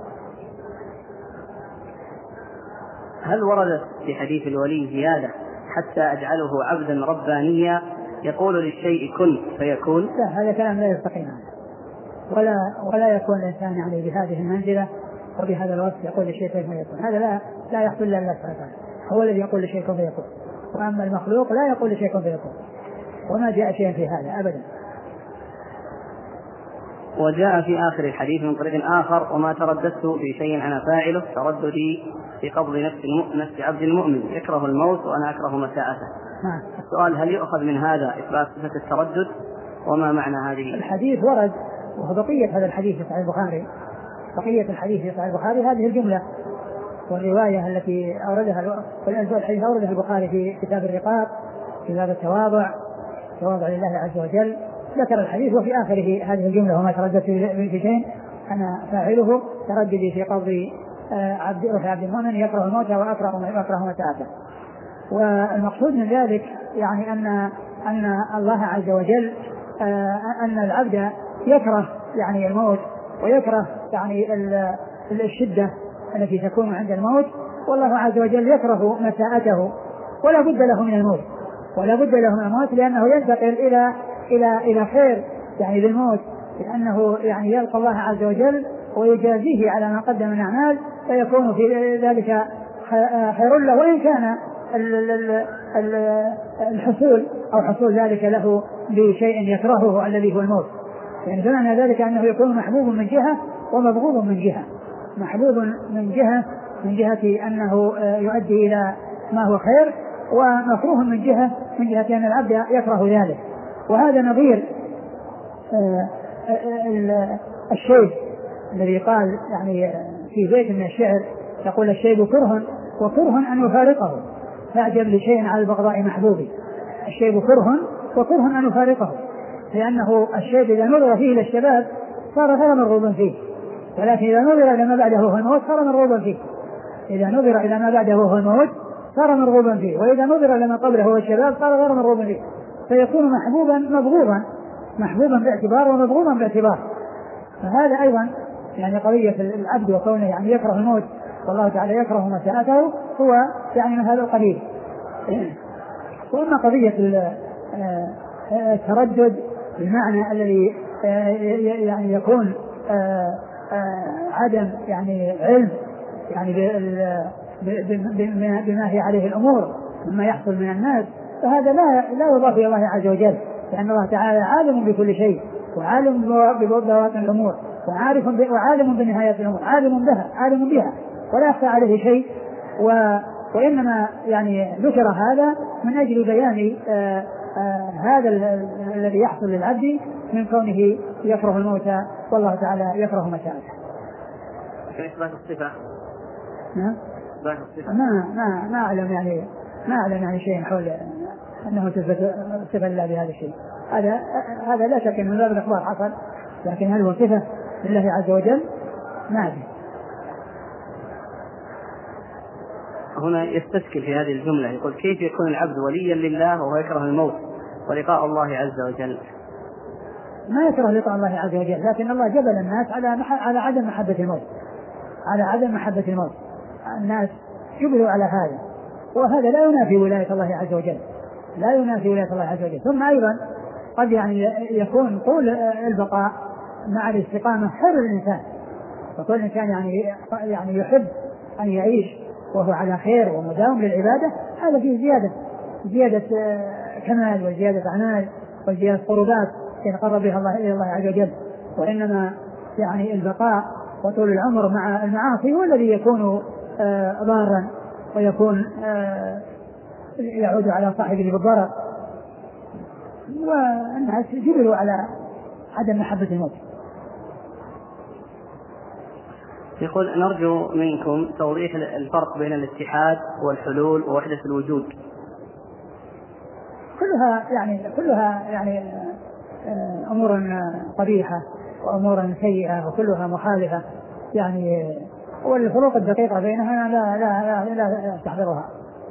هل وردت في حديث الولي زيادة حتى أجعله عبدا ربانيا يقول للشيء كن فيكون؟ لا هذا كلام لا يستقيم ولا ولا يكون الإنسان يعني بهذه المنزلة وبهذا الوصف يقول للشيء كن فيكون. هذا لا لا يحصل إلا الله سبحانه وتعالى هو الذي يقول للشيء كن فيكون وأما المخلوق لا يقول للشيء كن فيكون وما جاء شيء في هذا أبدا. وجاء في آخر الحديث من طريق آخر: وما ترددت في شيء أنا فاعله ترددي في قبض نفس, نفس عبد المؤمن يكره الموت وأنا أكره مساءته. السؤال: هل يؤخذ من هذا إثبات صفة التردد وما معنى هذه؟ الحديث ورد وهو بقية هذا الحديث في صحيح البخاري بقية الحديث في صحيح البخاري هذه الجملة والرواية التي أوردها الحديث أوردها البخاري في كتاب الرقاق في باب التواضع تواضع لله عز وجل ذكر الحديث وفي آخره هذه الجملة: وما ترددت في شيء أنا فاعله ترددي في قبض عبد عبد المؤمن يكره الموت وأكره مساءته. والمقصود من ذلك يعني أن أن الله عز وجل أن العبد يكره يعني الموت ويكره يعني الشدة التي تكون عند الموت والله عز وجل يكره مساءته ولا بد له من الموت ولا بد له من الموت لأنه ينتقل إلى إلى إلى خير يعني بالموت، لأنه يعني يلقى الله عز وجل ويجازيه على ما قدم من أعمال، فيكون في ذلك خير له، وإن كان الحصول أو حصول ذلك له بشيء يكرهه الذي هو الموت. يعني بمعنى ذلك أنه يكون محبوب من جهة ومبغوض من جهة، محبوب من جهة من جهة أنه يؤدي إلى ما هو خير، ومكروه من جهة من جهة أن العبد يكره ذلك. وهذا نظير الشيب الذي قال يعني في بيت من الشعر يقول: الشيب كره وكره أن يفارقه، فأعجب لشيء على البغضاء محبوبي. الشيب كره وكره أن يفارقه، لأنه الشيب إذا نظر فيه للشباب صار غير مرغوبا فيه، ولكن إذا نظر إلى ما بعده هو الموت صار مرغوبا فيه. إذا نظر إلى ما بعده هو الموت صار مرغوبا فيه، وإذا نظر إلى ما قبله هو الشباب صار غير مرغوبا فيه، فيكون محبوبا مبغوضا، محبوبا باعتبار ومبغوضا باعتبار. فهذا أيضا يعني قضية العبد وكونه يعني يكره الموت والله تعالى يكره مساءته هو يعني من هذا القبيل. وأما قضية التردد بمعنى الذي يعني يكون عدم يعني علم يعني بما هي عليه الأمور مما يحصل من الناس، فهذا لا لا يضاف إلى الله عز وجل، لأن الله تعالى عالم بكل شيء وعالم ببواطن الأمور وعارف وعالم بنهاية الأمور، عالم بها عالم بها ولا يخفى عليه شيء. و وإنما يعني ذكر هذا من أجل بيان آآ آآ هذا الذي يحصل للعبد من كونه يكره الموت والله تعالى يكره مساءته. كيف ذاك الصفة؟ نعم. ذاك الصفة. ما ما ما أعلم يعني ما أعلم يعني شيء حول أنه صفة لله بهذا الشيء. هذا هذا لا شك من باب الإخبار حصل، لكن هل هو صفة لله عز وجل؟ ما أدري. هنا يستشكل في هذه الجملة، يقول: كيف يكون العبد وليا لله وهو يكره الموت ولقاء الله عز وجل؟ ما يكره لقاء الله عز وجل، لكن الله جبل الناس على على عدم محبة الموت، على عدم محبة الموت. الناس جبلوا على هذا، وهذا لا ينافي ولاية الله عز وجل، لا ينافي ولاية الله عز وجل. ثم أيضا قد يعني يكون طول البقاء مع الاستقامة خير الإنسان، فكل إنسان يعني يعني يحب أن يعيش وهو على خير ومداوم للعبادة، هذا فيه زيادة زيادة كمال وزيادة أعمال وزيادة قربات يتقرب بها الله إلى الله عز وجل. وإنما يعني البقاء وطول العمر مع المعاصي هو الذي يكون آه ضارا ويكون آه يعود على صاحبه بالضرر، والناس جبلوا على عدم محبة الموت. يقول: نرجو منكم توضيح الفرق بين الاتحاد والحلول ووحدة الوجود. كلها يعني كلها يعني أمور قبيحة وأمور سيئة وكلها مخالفة يعني، والفروق الدقيقة بينها لا لا لا, لا تحضرها.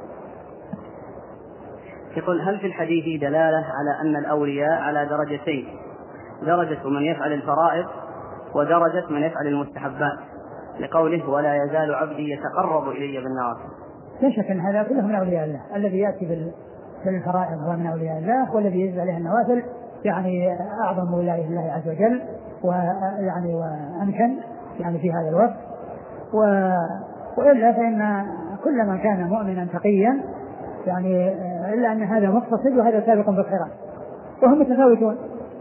يقول: هل في الحديث دلالة على أن الأولياء على درجتين، درجة من يفعل الفرائض ودرجة من يفعل المستحبات، لقوله: ولا يزال عبدي يتقرب إلي بالنوافل؟ لا شك أن هذا كله من أولياء الله، الذي يأتي بالفرائض هو من أولياء الله، والذي يجب عليه النوافل يعني أعظم ولاية الله عز وجل ويعني وأمكن يعني في هذا الوقت. و... وإلا فإن كل من كان مؤمنا تقيا يعني إلا أن هذا مقتصد وهذا سابق بالخيرات وهم متفاوتون.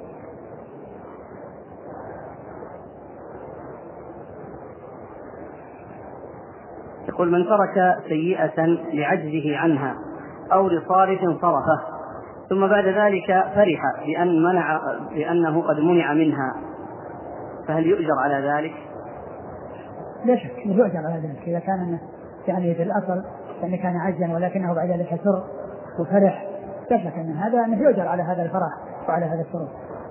يقول: من ترك سيئة لعجزه عنها أو لصارف صرفه ثم بعد ذلك فرح بأن منع بأنه قد منع منها، فهل يؤجر على ذلك؟ لا شك يؤجر على ذلك إذا كان يعني في الأصل يعني كان عجزا ولكنه بعد ذلك سر وفرح، لا شك أن هذا أنه يؤجر على هذا الفرح وعلى هذا السرور.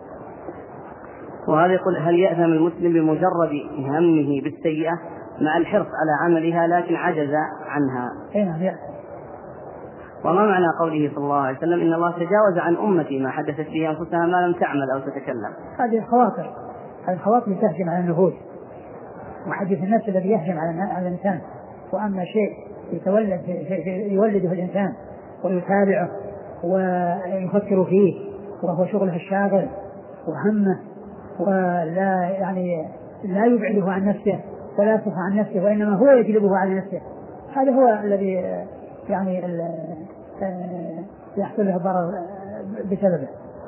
وهذا يقول: هل يأثم المسلم بمجرد همه بالسيئة مع الحرص على عملها لكن عجز عنها؟ أي نعم يأثم. وما معنى قوله صلى الله عليه وسلم: إن الله تجاوز عن أمتي ما حدثت به أنفسها ما لم تعمل أو تتكلم؟ هذه الخواطر، هذه الخواطر تهجم على النفوس، وحديث النفس الذي يهجم على الإنسان. وأما شيء يتولد يولده الإنسان ويتابعه ويفكر فيه وهو شغله الشاغل وهمه، ولا يعني لا يبعده عن نفسه ولا يصف عن نفسه وإنما هو يجلبه على نفسه. هذا هو الذي يعني يحصل له ضرر بسببه.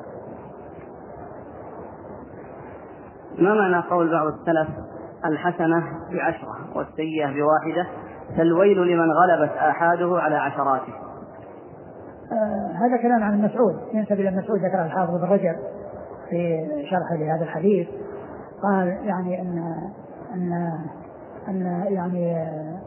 ما معنى قول بعض السلف الحسنة بعشرة والسيئة بواحدة فالويل لمن غلبت آحاده على عشراته؟ آه هذا كلام عن المسعود، ينسب إلى المسعود، ذكر الحافظ بن رجب في شرح لهذا الحديث، قال يعني أن أن أن يعني آه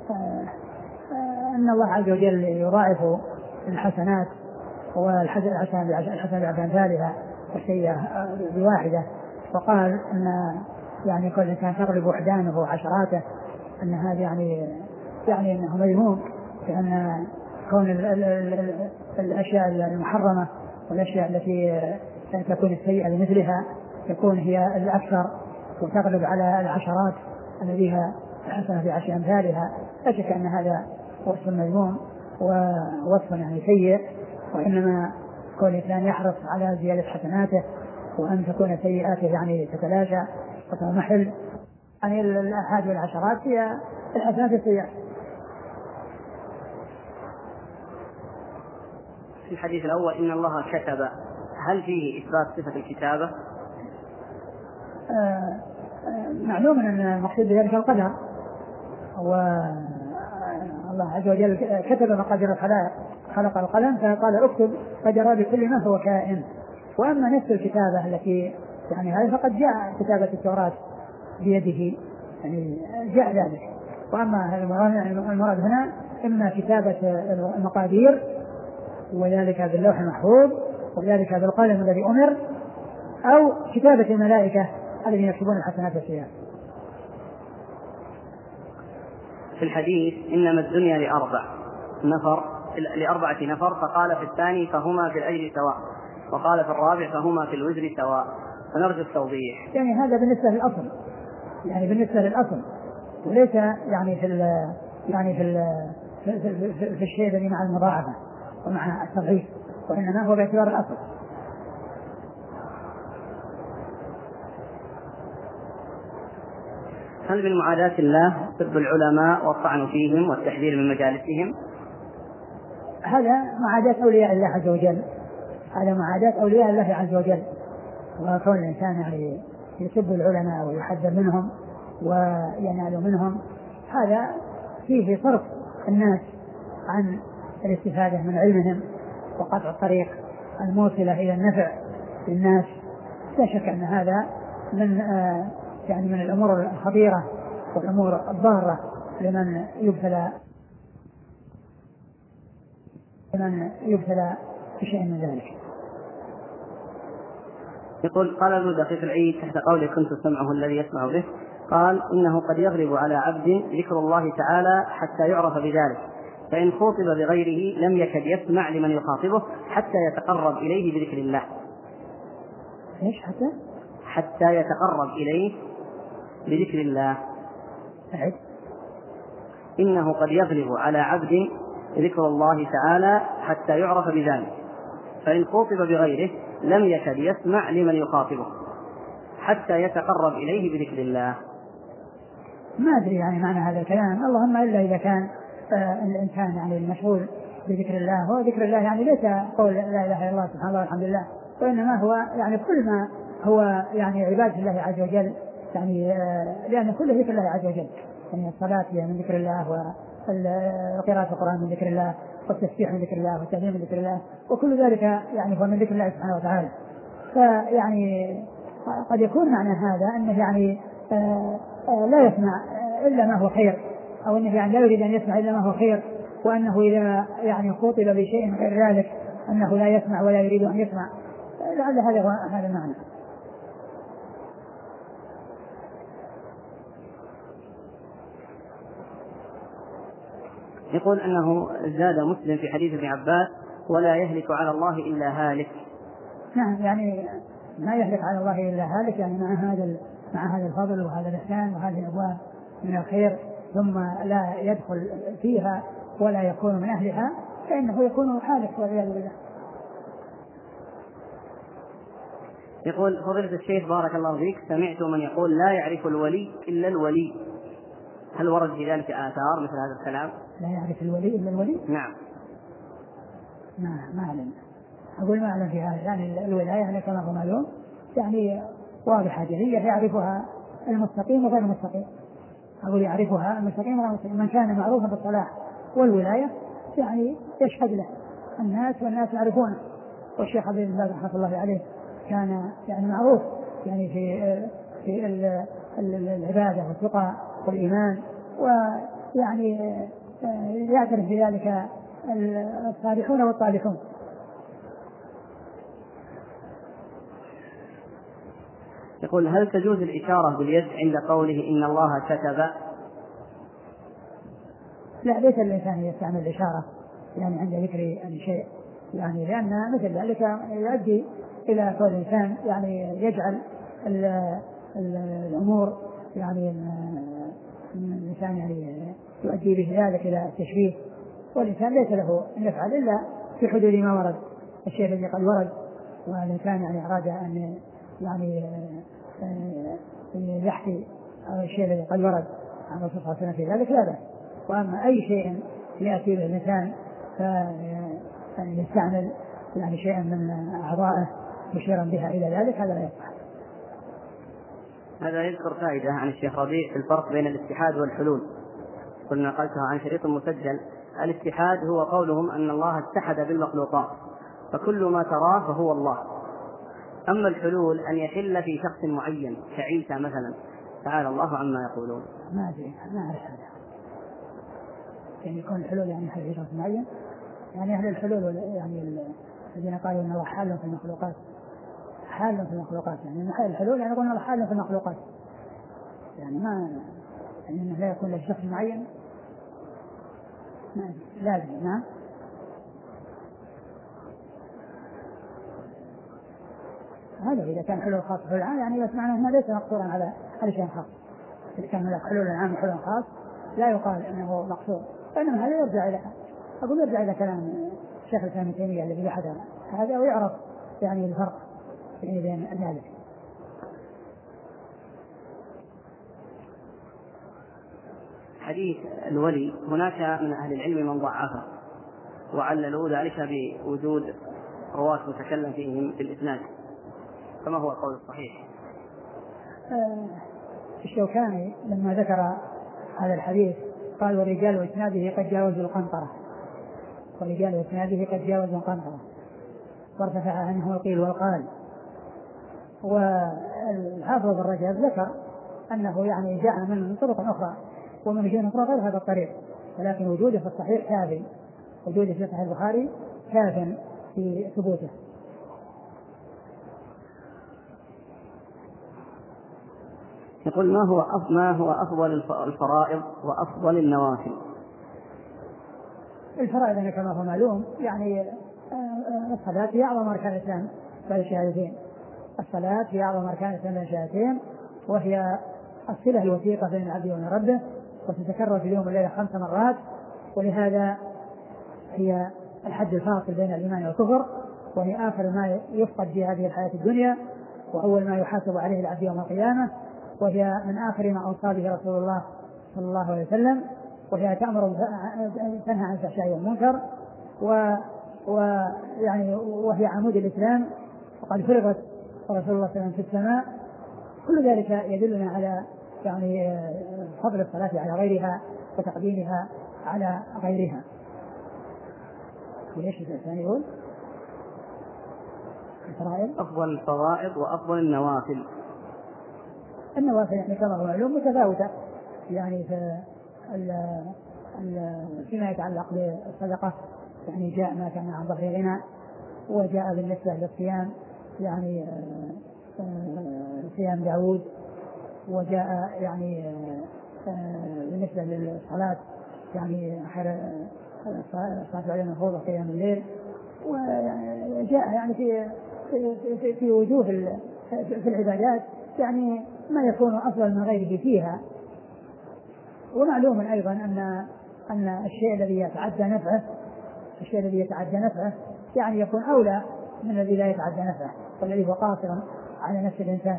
أن الله عز وجل يضاعف الحسنات، والحسنة بأمثالها والسيئة بواحدة. وقال أن يعني كل إنسان تغلب وحدانه وعشراته، أن هذا يعني يعني أنه مذموم، لأن كون ال ال ال الأشياء المحرمة والأشياء التي تكون السيئة لمثلها تكون هي الأكثر وتغلب على العشرات الذي هي الحسنة بعشر أمثالها. لا شك أن هذا وصف مذموم ووصف يعني سيء، وإنما كون الإنسان يحرص على زيادة حسناته وأن تكون سيئاته يعني تتلاشى وتضمحل. يعني الآحاد والعشرات هي الحسنات السيئة. في الحديث الأول إن الله كتب، هل فيه إثبات صفة الكتابة؟ آه آه معلوم أن المقصود بذلك القدر، والله عز وجل كتب مقادير الخلائق، خلق القلم فقال اكتب فجرى بكل ما هو كائن. وأما نفس الكتابة التي يعني هذا فقد جاء كتابة التوراة بيده، يعني جاء ذلك. وأما المراد هنا إما كتابة المقادير وذلك باللوح المحفوظ وذلك بالقلم الذي أمر، أو كتابة الملائكة الذين يكتبون الحسنات والسيئات. في الحديث إنما الدنيا لأربع نفر لأربعة نفر، فقال في الثاني فهما في الأجر سواء، وقال في الرابع فهما في الوزر سواء، فنرجو التوضيح. يعني هذا بالنسبة للأصل، يعني بالنسبة للأصل، وليس يعني في ال يعني في ال في, في, في, في الشيء الذي مع المضاعفة ومع التضعيف، وإنما هو باعتبار الأصل. هل من معاداة الله سب العلماء والطعن فيهم والتحذير من مجالسهم؟ هذا معاداة أولياء الله عز وجل، هذا معاداة أولياء الله عز وجل. وكون الإنسان يعني يسب العلماء ويحذر منهم وينال منهم، هذا فيه صرف الناس عن الاستفادة من علمهم وقطع الطريق الموصلة إلى النفع للناس. لا شك أن هذا من آه يعني من الأمور الخطيرة والأمور الضارة لمن يبتلى لمن يبتلى بشيء من ذلك. يقول قال ابن دقيق العيد تحت قوله كنت سمعه الذي يسمع به، قال إنه قد يغلب على عبد ذكر الله تعالى حتى يعرف بذلك، فإن خوطب بغيره لم يكد يسمع لمن يخاطبه حتى يتقرب إليه بذكر الله. إيش حتى؟ حتى يتقرب إليه بذكر الله. أعد. إنه قد يغلب على عبد ذكر الله تعالى حتى يعرف بذلك، فإن خوطب بغيره لم يكد يسمع لمن يخاطبه حتى يتقرب إليه بذكر الله. ما أدري يعني معنى هذا الكلام، اللهم إلا إذا كان آه الإنسان يعني المشغول بذكر الله، هو ذكر الله يعني ليس قول لا إله إلا الله سبحان الله والحمد لله، وإنما هو يعني كل ما هو يعني عبادة الله عز وجل، يعني آه لأن كل ذكر الله عز وجل، يعني الصلاة من ذكر الله، وقراءة القرآن من ذكر الله، والتسبيح من ذكر الله، والتهليل من ذكر الله، وكل ذلك يعني هو من ذكر الله سبحانه وتعالى. فيعني قد يكون معنى هذا أنه يعني آه آه لا يسمع إلا ما هو خير، أو أنه يعني لا يريد أن يسمع إلا ما هو خير، وأنه إذا يعني خاطب بشيء غير ذلك أنه لا يسمع ولا يريد أن يسمع. لعل هذا هو هذا المعنى. يقول أنه زاد مسلم في حديث ابن عباس ولا يهلك على الله إلا هالك. نعم، يعني ما يهلك على الله إلا هالك، يعني مع هذا مع هذا الفضل وهذا الإحسان وهذه الأبواب من الخير، ثم لا يدخل فيها ولا يكون من أهلها فإنه يكون حالك والعياذ بالله. يقول فضيلة الشيخ بارك الله فيك، سمعت من يقول لا يعرف الولي إلا الولي، هل ورد في ذلك آثار مثل هذا الكلام؟ لا يعرف الولي إلا الولي؟ نعم. ما ما أعلم، أقول ما أعلم في هذا. يعني الولاية يعني كما هو معلوم يعني واضحة جلية يعرفها المستقيم وغير المستقيم. أقول يعرفها المستقيم وغير المستقيم. من كان معروفا بالصلاح والولاية يعني يشهد له الناس والناس يعرفونه. والشيخ عبد الله رحمة الله عليه كان يعني معروف يعني في في العبادة والتقى والإيمان، ويعني يعترف بذلك الصالحون والطالحون. يقول هل تجوز الإشارة باليد عند قوله إن الله كتب؟ لا، ليس الإنسان يستعمل الإشارة يعني عند ذكر شيء، يعني لأن مثل ذلك يؤدي إلى كون الإنسان يعني يجعل الأمور يعني الإنسان يعني يؤدي به ذلك إلى التشبيه، والإنسان ليس له أن يفعل إلا في حدود ما ورد الشيء الذي قد ورد. والإنسان يعني أراد أن يعني يحكي الشيء الذي قد ورد عن الرسول صلى الله عليه وسلم في ذلك لا بأس. وأما أي شيء يأتي به الإنسان فيستعمل يعني شيئا من أعضائه مشيرا بها إلى ذلك هذا لا يصح. هذا يذكر فائدة عن الشيخ ربيع في الفرق بين الاتحاد والحلول، قلنا نقلتها عن شريط مسجل. الاتحاد هو قولهم أن الله اتحد بالمخلوقات فكل ما تراه فهو الله. أما الحلول أن يحل في شخص معين كعيسى مثلا، تعالى الله عما يقولون. ما أدري، ما أعرف هذا. يعني يكون الحلول يعني يحل في شخص معين، يعني أهل الحلول يعني الذين قالوا أن الله حال في المخلوقات، حال في المخلوقات يعني محل الحلول يعني يقولون الله حال في المخلوقات، يعني ما يعني أنه لا يكون لشخص معين. ما لا أدري. نعم. هذا إذا كان حلول خاص حلول عام يعني بس معناه أنه ليس مقصورا على على شيء خاص. إذا كان هناك حلول عام وحلول خاص لا يقال أنه مقصور، فإنما هذا يرجع إلى أقول يرجع إلى كلام الشيخ الإسلام ابن تيمية الذي بحث هذا ويعرف يعني الفرق بين ذلك. حديث الولي هناك من أهل العلم من ضعفه وعللوا ذلك بوجود رواة متكلم فيهم في الإسناد، كما هو القول الصحيح. آه الشوكاني لما ذكر هذا الحديث قال ورجال إسناده قد جاوزوا القنطرة، ورجال إسناده قد جاوزوا القنطرة وارتفع عنه القيل والقال. والحافظ بن رجب ذكر أنه يعني جاء من طرق أخرى ومن وجوه أخرى غير هذا الطريق، ولكن وجوده في الصحيح كافٍ، وجوده في صحيح البخاري كافٍ في ثبوته. يقول ما هو ما هو أفضل الفرائض وأفضل النوافل؟ الفرائض يعني كما هو معلوم يعني الصلاة هي أعظم أركان الإسلام بعد الشهادتين، الصلاة هي أعظم أركان الإسلام بعد الشهادتين، وهي الصلة الوثيقة بين العبد وبين ربه، وتتكرر في اليوم والليلة خمس مرات، ولهذا هي الحد الفاصل بين الإيمان والكفر، وهي آخر ما يفقد في هذه الحياة الدنيا وأول ما يحاسب عليه العبد يوم القيامة، وهي من آخر ما أوصى به رسول الله صلى الله عليه وسلم، وهي تأمر تنهى عن الفحشاء والمنكر، ويعني وهي عمود الإسلام، وقد فرضت رسول الله صلى الله عليه وسلم في السماء. كل ذلك يدلنا على يعني فضل الصلاة على غيرها وتقديمها على غيرها. وليش الثاني يقول الفرائض؟ أفضل الفرائض وأفضل النوافل. النوافل يعني كما هو معلوم متفاوتة، يعني في فيما يتعلق بالصدقة يعني جاء ما كان عن ظهر غنى، وجاء بالنسبة للصيام يعني صيام داود، وجاء يعني بالنسبة للصلاة يعني خير الصلاة على المفروض قيام الليل، وجاء يعني في في, في وجوه في العبادات يعني ما يكون أفضل من غيره فيها. ومعلوم أيضا أن أن الشيء الذي يتعدى نفعه الشيء الذي يتعدى نفعه يعني يكون أولى من الذي لا يتعدى نفعه والذي هو قاصر على نفس الإنسان.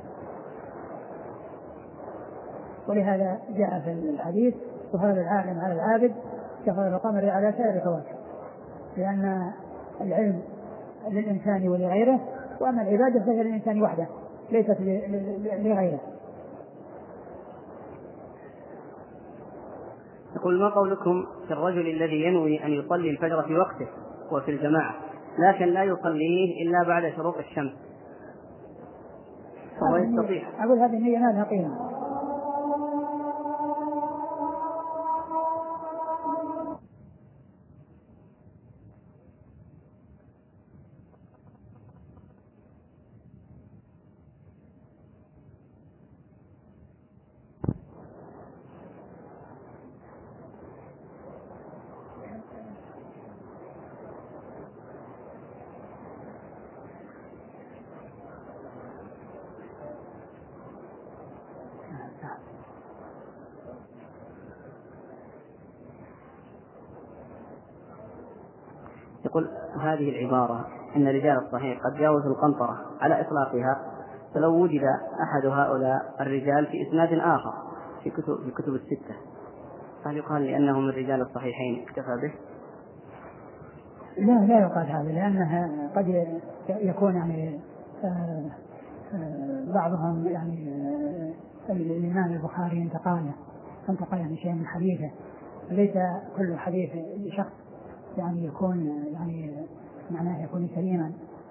ولهذا جاء في الحديث وفضل العالم على العابد كفضل القمر على سائر الكواكب، لأن العلم للإنسان ولغيره، وأما العبادة فهي للإنسان وحده ليست لغيره. يقول: ما قولكم في الرجل الذي ينوي أن يصلي الفجر في وقته وفي الجماعة لكن لا يصليه إلا بعد شروق الشمس فهو يستطيع؟ أقول هذه النية ما لها قيمة. يقول: هذه العبارة إن رجال الصحيح قد جاوزوا القنطرة على إطلاقها، فلو وجد أحد هؤلاء الرجال في إسناد آخر في كتب في كتب الستة هل يقال لأنه من رجال الصحيحين اكتفى به؟ لا لا يقال هذا، لأنها قد يكون يعني آه آه بعضهم يعني آه الإمام البخاري انتقاله انتقل يعني شيء من حديثه، ليس كل حديث لشخص يعني يكون يعني معناه يكون سليما،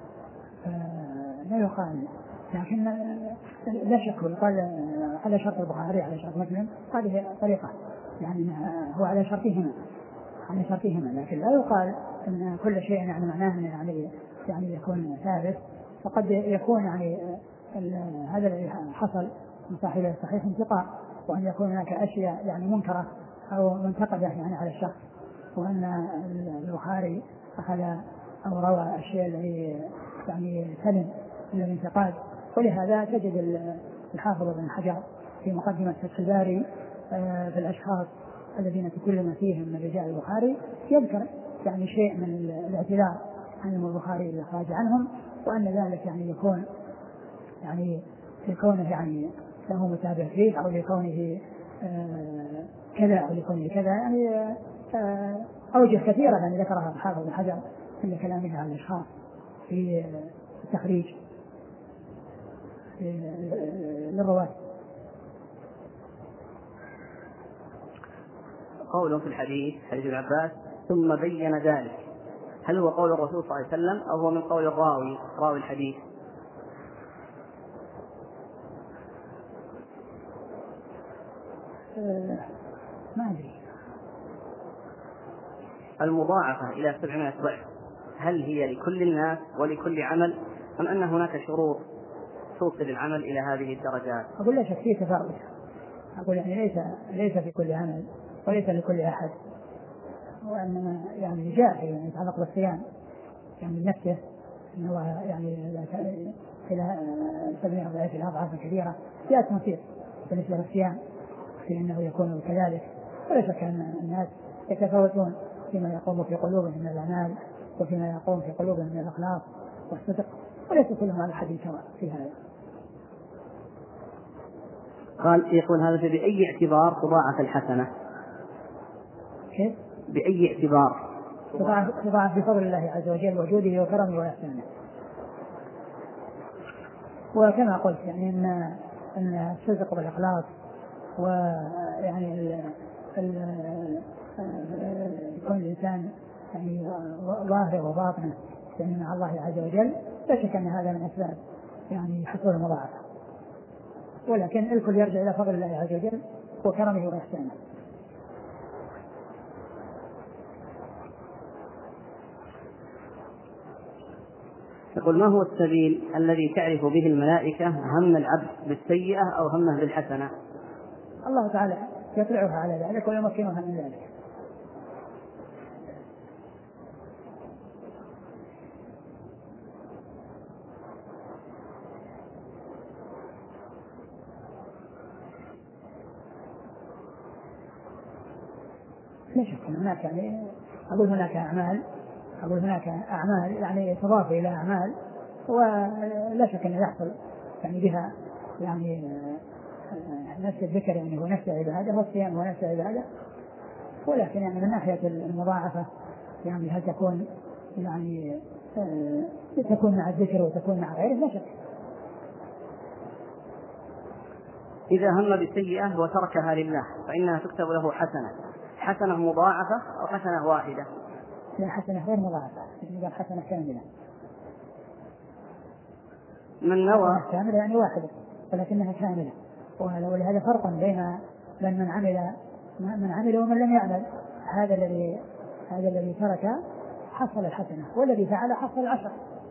لا يقال. لكن لا شك يقال على شرط البخاري على شرط مسلم، هذه طريقة يعني هو على شرطهما على شرطهما لكن لا يقال ان كل شيء يعني معناه يعني يعني يكون ثابت. فقد يكون يعني هذا الذي حصل من صاحب الصحيح انتقاء، وان يكون هناك اشياء يعني منكرة او منتقدة يعني على الشخص، وأن البخاري أخذ أو روى الشيء الذي يعني سلم من الانتقاد. ولهذا تجد الحافظ ابن حجر في مقدمة فتح الباري في الأشخاص الذين تكلم فيهم من رجال البخاري يذكر يعني شيء من الاعتذار عن البخاري الإخراج عنهم، وأن ذلك يعني يكون يعني لكونه يعني له متابع فيه أو لكونه كذا أو لكونه كذا، يعني أوجه كثيرة يعني ذكرها الحافظ ابن حجر في كلامه عن الأشخاص في التخريج للرواة. قوله في الحديث حديث العباس ثم بين ذلك، هل هو قول الرسول صلى الله عليه وسلم أو هو من قول الراوي راوي الحديث؟ أه ما أدري. المضاعفة إلى سبعمائة ضعف هل هي لكل الناس ولكل عمل، أم أن هناك شروط توصل العمل إلى هذه الدرجات؟ أقول لا شك فيه تفاوت، أقول يعني ليس ليس في كل عمل وليس لكل أحد، وأنما يعني جاء يعني يتعلق بالصيام يعني نفسه إن هو يعني إلى سبعين ضعف إلى أضعاف كثيرة جاء تنصيص بالنسبة للصيام في أنه يكون كذلك. ولا شك أن الناس يتفاوتون فيما يقوم في قلوبهم من الأعمال وفيما يقوم في قلوبهم من الإخلاص والصدق، وليس كلهم على حد سواء في هذا. قال يقول هذا بأي اعتبار تضاعف الحسنة؟ كيف؟ بأي اعتبار تضاعف بفضل الله عز وجل وجوده وكرمه وإحسانه. وكما قلت يعني ان ان الصدق والإخلاص ويعني يكون الإنسان يعني ظاهر وباطنه يعني مع الله عز وجل، لا شك أن هذا من أسباب يعني حصول المضاعفة، ولكن الكل يرجع إلى فضل الله عز وجل وكرمه وإحسانه. يقول ما هو السبيل الذي تعرف به الملائكة هم العبد بالسيئة أو همه بالحسنة؟ الله تعالى يطلعها على ذلك ويمكنها من ذلك. لا شك أن هناك يعني أقول هناك أعمال أقول هناك أعمال يعني تضاف إلى أعمال ولا شك أن يحصل يعني بها يعني نفس الذكر يعني هو نفس العبادة والصيام هو نفس العبادة، ولكن يعني من ناحية المضاعفة يعني هل تكون يعني آه تكون مع الذكر وتكون مع غيره لا شك. إذا هم بسيئة وتركها لله فإنها تكتب له حسنة، حسنة مضاعفة أو حسنة واحدة؟ لا حسنة غير مضاعفة، يعني حسنة كاملة. من نوى كاملة يعني واحدة ولكنها كاملة، ولهذا فرق بين بين من عمل من عمل ومن لم يعمل. هذا الذي هذا الذي ترك حصل الحسنة والذي فعل حصل العشر.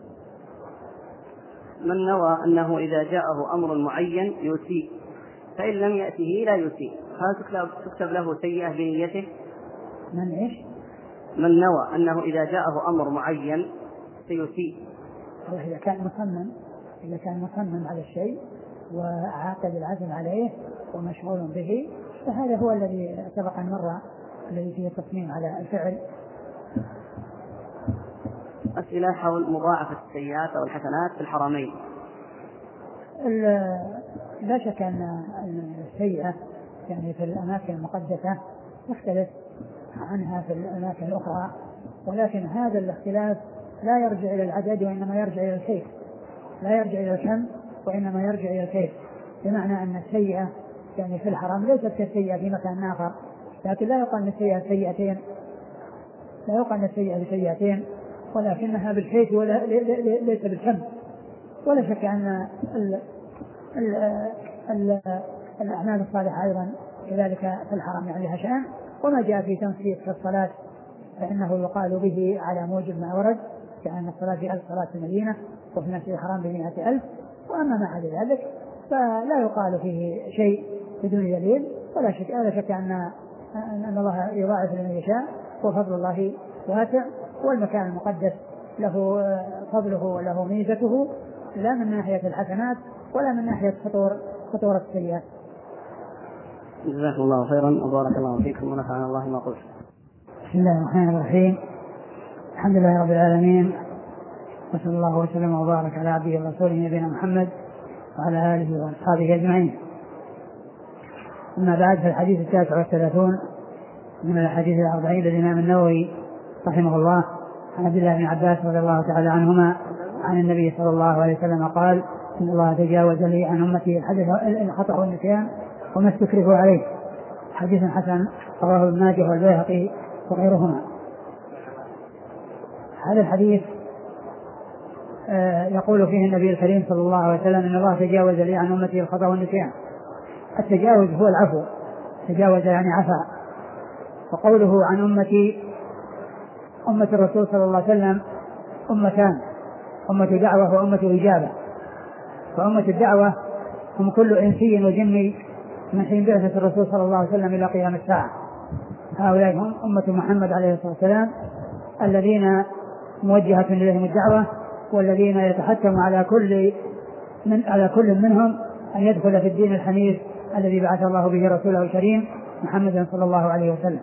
من نوى أنه إذا جاءه أمر معين يسيء فإن لم يأته لا يسيء هل تكتب له سيئة بنيته؟ من إيش؟ من نوى أنه إذا جاءه أمر معين سيسيء، إذا كان مصمم إذا كان مصمم على الشيء وعاقد العزم عليه ومشغول به فهذا هو الذي سبق أن مر الذي فيه التصميم على الفعل. أسئلة حول مضاعفة السيئات أو الحسنات في الحرمين. لا شك أن السيئة يعني في الأماكن المقدسة تختلف عنها في الأماكن الأخرى، ولكن هذا الاختلاف لا يرجع إلى العدد وإنما يرجع إلى الكيف، لا يرجع إلى الكم وإنما يرجع إلى الكيف، بمعنى أن السيئة يعني في الحرم ليست كالسيئة في مكان آخر، لكن لا يقال السيئة سيئتين لا يقال السيئة بسيئتين ولكنها بالكيف ولا ليس بالكم. ولا شك أن ال ال ال الأعمال الصالحة أيضا كذلك في الحرم يعني لها شأن، وما جاء في تنسيق كالصلاة فإنه يقال به على موجب ما ورد، كأن الصلاة في ألف صلاة في المدينة وفي نفس الحرام بمئة ألف، وأما ما عدا ذلك فلا يقال فيه شيء بدون دليل. ولا شك لا شك أن أن الله يضاعف لمن يشاء وفضل الله واسع، والمكان المقدس له فضله وله ميزته لا من ناحية الحسنات ولا من ناحية خطور خطورة السيئات. جزاكم الله خيرا وبارك الله فيكم ونفعنا الله ما قلت. بسم الله الرحمن الرحيم. الحمد لله رب العالمين، وصلى الله وسلم وبارك على عبده ورسوله نبينا محمد وعلى آله وأصحابه أجمعين. أما بعد، فالحديث التاسع والثلاثون من الحديث الأربعين للإمام النووي رحمه الله عن عبد الله بن عباس رضي الله تعالى عنهما عن النبي صلى الله عليه وسلم قال: إن الله تجاوز لي عن أمتي الحدث الخطأ والنسيان وما استكرهوا عليه. حديث حسن رواه ابن ماجه والبيهقي وغيرهما. هذا الحديث آه يقول فيه النبي الكريم صلى الله عليه وسلم: إن الله تجاوز لي عن أمتي الخطأ والنسيان. التجاوز هو العفو، تجاوز يعني عفا. وقوله عن أمتي، أمة الرسول صلى الله عليه وسلم أمتان: أمة دعوة وأمة إجابة. فأمة الدعوة هم كل إنسي وجني من حين بعثة الرسول صلى الله عليه وسلم إلى قيام الساعة. هؤلاء هم أمة محمد عليه الصلاة والسلام الذين موجهة إليهم الدعوة، والذين يتحتم على كل من على كل منهم أن يدخل في الدين الحنيف الذي بعث الله به رسوله الكريم محمد صلى الله عليه وسلم.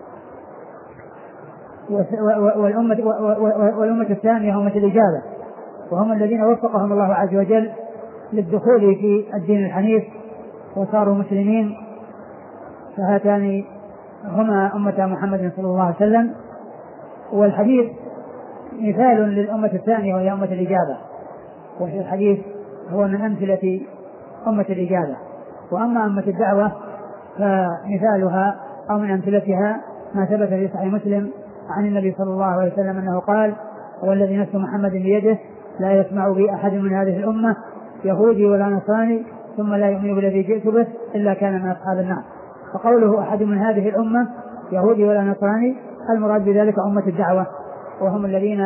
والأمة, والأمة الثانية أمة الإجابة، وهم الذين وفقهم الله عز وجل للدخول في الدين الحنيف وصاروا مسلمين. فهاتان هما أمة محمد صلى الله عليه وسلم. والحديث مثال للأمة الثانية وهي أمة الإجابة، وفي الحديث هو من أمثلة أمة الإجابة. وأما أمة الدعوة فمثالها أو من أمثلتها ما ثبت في صحيح مسلم عن النبي صلى الله عليه وسلم أنه قال: والذي نفس محمد بيده لا يسمع بي أحد من هذه الأمة يهودي ولا نصراني ثم لا يؤمن بالذي جئت به إلا كان من أصحاب النار. فقوله أحد من هذه الأمة يهودي ولا نصراني المراد بذلك أمة الدعوة، وهم الذين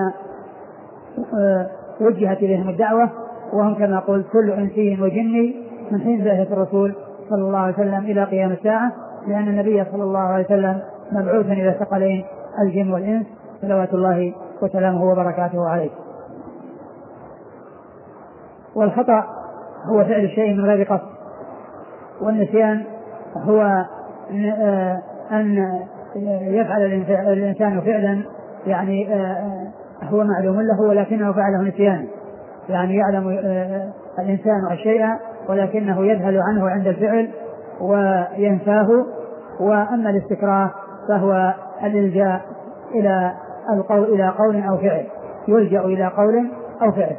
وجهت إليهم الدعوة، وهم كما قلت كل إنسي وجني من حين بعثة الرسول صلى الله عليه وسلم إلى قيام الساعة، لأن النبي صلى الله عليه وسلم مبعوث إلى ثقلين الجن والإنس صلوات الله وسلامه وبركاته عليه. والخطأ هو فعل الشيء من غير قصد، والنسيان هو أن يفعل الإنسان فعلا يعني هو معلوم له ولكنه فعله نسيان، يعني يعلم الإنسان الشيء ولكنه يذهل عنه عند الفعل وينساه. وأما الاستكراه فهو الإلجاء إلى القول إلى قول أو فعل، يلجأ إلى قول أو فعل.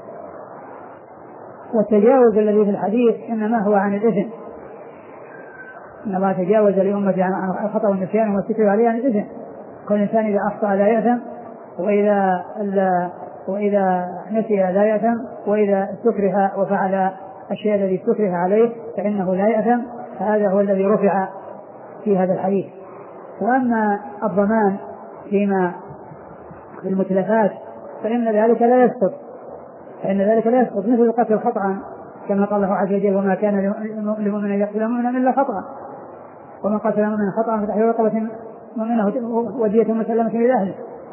والتجاوز الذي في الحديث إنما هو عن الإثم، إن الله تجاوز لأمتي عن الخطأ والنسيان وما استكرهوا عليه عن الإثم. كل إنسان إذا أخطأ لا يأثم، وإذا وإذا نسي لا يأثم، وإذا استكره وفعل الشيء الذي استكره عليه فإنه لا يأثم. هذا هو الذي رفع في هذا الحديث. وأما الضمان فيما في المتلفات فإن ذلك لا يسقط، فإن ذلك لا يسقط مثل القتل خطأ كما قال الله عز وجل: وما كان لمؤمن يقتل مؤمنا إلا خطأ، ومن قتل مؤمنا خطأ فتحرير رقبة مؤمنة ودية مسلمة إلى أهله.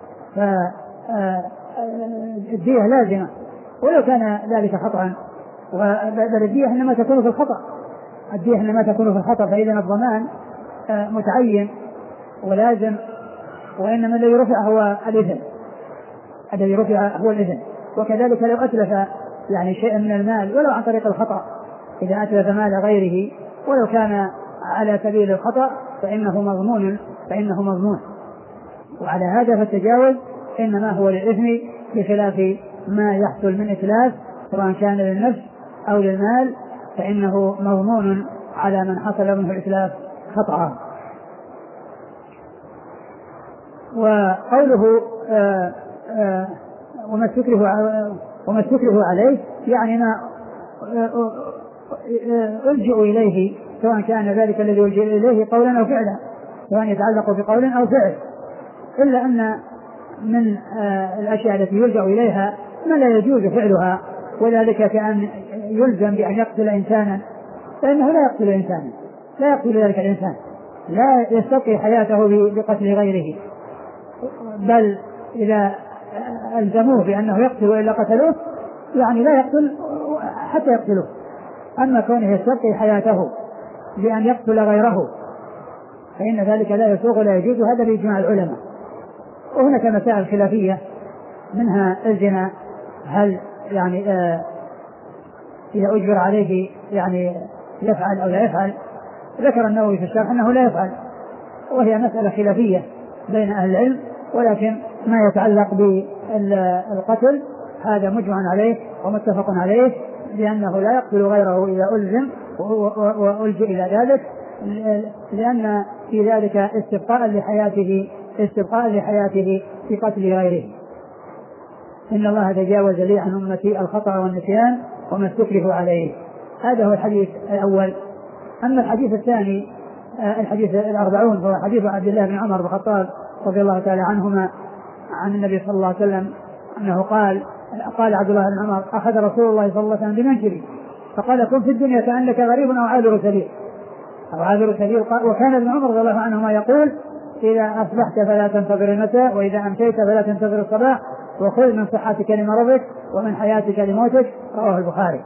فالدية لازمة ولو كان ذلك خطأ، بل الدية إنما تكون في الخطأ، الدية إنما تكون في الخطأ. فإذا الضمان متعين ولازم، وإنما الذي رفع هو الإثم، الذي رفع هو الإثم. وكذلك لو أتلف يعني شيئا من المال ولو عن طريق الخطأ، إذا أتلف مال غيره ولو كان على سبيل الخطأ فإنه مضمون فإنه مضمون. وعلى هذا فالتجاوز إنما هو للإثم بخلاف ما يحصل من إتلاف سواء كان للنفس أو للمال، فإنه مضمون على من حصل منه الإتلاف خطأ. وقوله آآ آآ وما استكره وما استكره عليه يعني ما ألجأ إليه، سواء كان ذلك الذي ألجأ إليه قولا أو فعلا، سواء يتعلق بقول أو فعل، إلا أن من الأشياء التي يلجأ إليها ما لا يجوز فعلها، وذلك كأن يلزم بأن يقتل إنسانا، فإنه لا يقتل إنسانا، لا يقتل ذلك الإنسان، لا يستقي حياته بقتل غيره، بل إذا ألزموه بأنه يقتل وإلا قتلوه يعني لا يقتل حتى يقتلوه. أما كونه يستقي حياته بأن يقتل غيره فإن ذلك لا يسوغ ولا يجوز، هذا بإجماع العلماء. وهناك مسائل خلافية منها الزنا، هل يعني آه إذا أجبر عليه يعني يفعل أو لا يفعل؟ ذكر النووي في الشرح أنه لا يفعل، وهي مسألة خلافية بين أهل العلم، ولكن ما يتعلق بالقتل هذا مجمع عليه ومتفق عليه، لأنه لا يقتل غيره إذا ألزم وألجئ إلى ذلك، لأن في ذلك استبقاء لحياته استبقاء لحياته في قتل غيره. إن الله تجاوز لي عن أمتي الخطأ والنسيان وما استكره عليه. هذا هو الحديث الأول. أما الحديث الثاني الحديث الأربعون هو حديث عبد الله بن عمر بن الخطاب رضي الله تعالى عنهما عن النبي صلى الله عليه وسلم أنه قال قال عبد الله بن عمر: أخذ رسول الله صلى الله عليه وسلم بمنكبي فقال: كن في الدنيا كأنك غريب أو عابر سبيل أو عابر سبيل. وكان ابن عمر رضي الله عنهما يقول: إذا أصبحت فلا تنتظر المساء، وإذا أمسيت فلا تنتظر الصباح، وخذ من صحتك لمرضك ومن حياتك لموتك. رواه البخاري.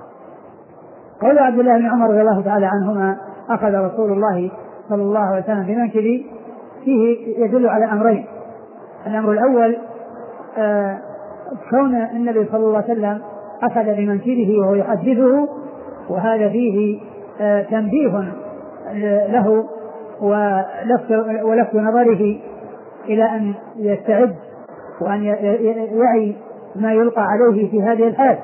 قول عبد الله بن عمر رضي الله تعالى عنهما: أخذ رسول الله صلى الله عليه وسلم بمنكبي، فيه يدل على أمرين. الأمر الأول آه كون النبي صلى الله عليه وسلم أخذ بمنكبه وهو يحدثه، وهذا فيه آه تنبيه له ولفت نظره إلى أن يستعد وأن يعي ما يلقى عليه في هذه الحال،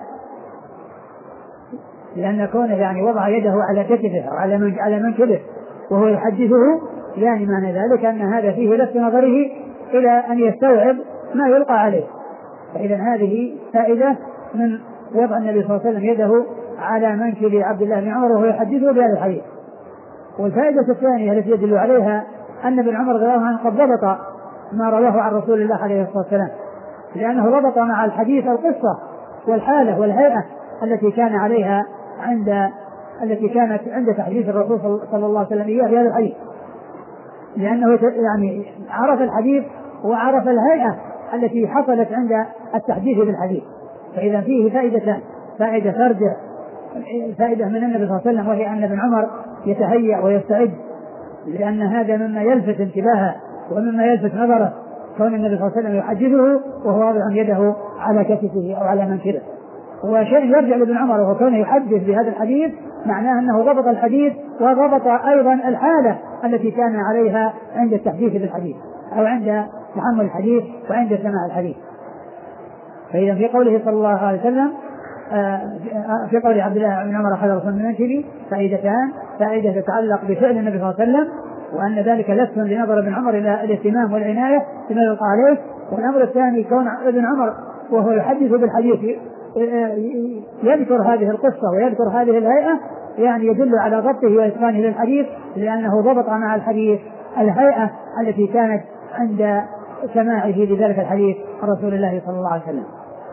لأن كونه يعني وضع يده على كتفه أو على منكبه وهو يحدثه، يعني معنى ذلك أن هذا فيه لفت نظره إلى أن يستوعب ما يلقى عليه. فإذا هذه فائدة من وضع النبي صلى الله عليه وسلم يده على منكب عبد الله بن عمر وهو يحدثه بهذا الحديث. والفائدة الثانية التي يدل عليها أن ابن عمر رضي الله عنه قد ضبط ما رواه عن رسول الله عليه الصلاة والسلام، لأنه ربط مع الحديث القصة والحالة والهيئة التي كان عليها عند التي كانت عند تحديث الرسول صلى الله عليه وسلم إياه في هذا الحديث، لأنه يعني عرف الحديث وعرف الهيئة التي حصلت عند التحديث بالحديث. فإذا فيه فائدة فائدة ترجع فائدة من النبي صلى الله عليه وسلم، وهي أن ابن عمر يتهيأ ويستعد، لأن هذا مما يلفت انتباه ومما يلفت نظره كون النبي صلى الله عليه وسلم يحدثه وهو واضع يده على كتفه أو على منكبه. وشيء يرجع لابن عمر وهو كونه يحدث بهذا الحديث معناه أنه ضبط الحديث وضبط أيضا الحالة التي كان عليها عند التحديث بالحديث أو عند تحمل الحديث وعند سماع الحديث. فإذا في قوله صلى الله عليه وسلم في قول عبد الله بن عمر أخذ رسول من منكبي فائدتان: فائدة تتعلق بفعل النبي صلى الله عليه وسلم وأن ذلك لفت لنظر ابن عمر إلى الاهتمام والعناية بما يلقى عليه. والأمر الثاني كون ابن عمر وهو يحدث بالحديث يذكر هذه القصة ويذكر هذه الهيئة يعني يدل على ضبطه وإتقانه للحديث لأنه ضبط مع الحديث الهيئة التي كانت عند سماعه لذلك الحديث عن رسول الله صلى الله عليه وسلم.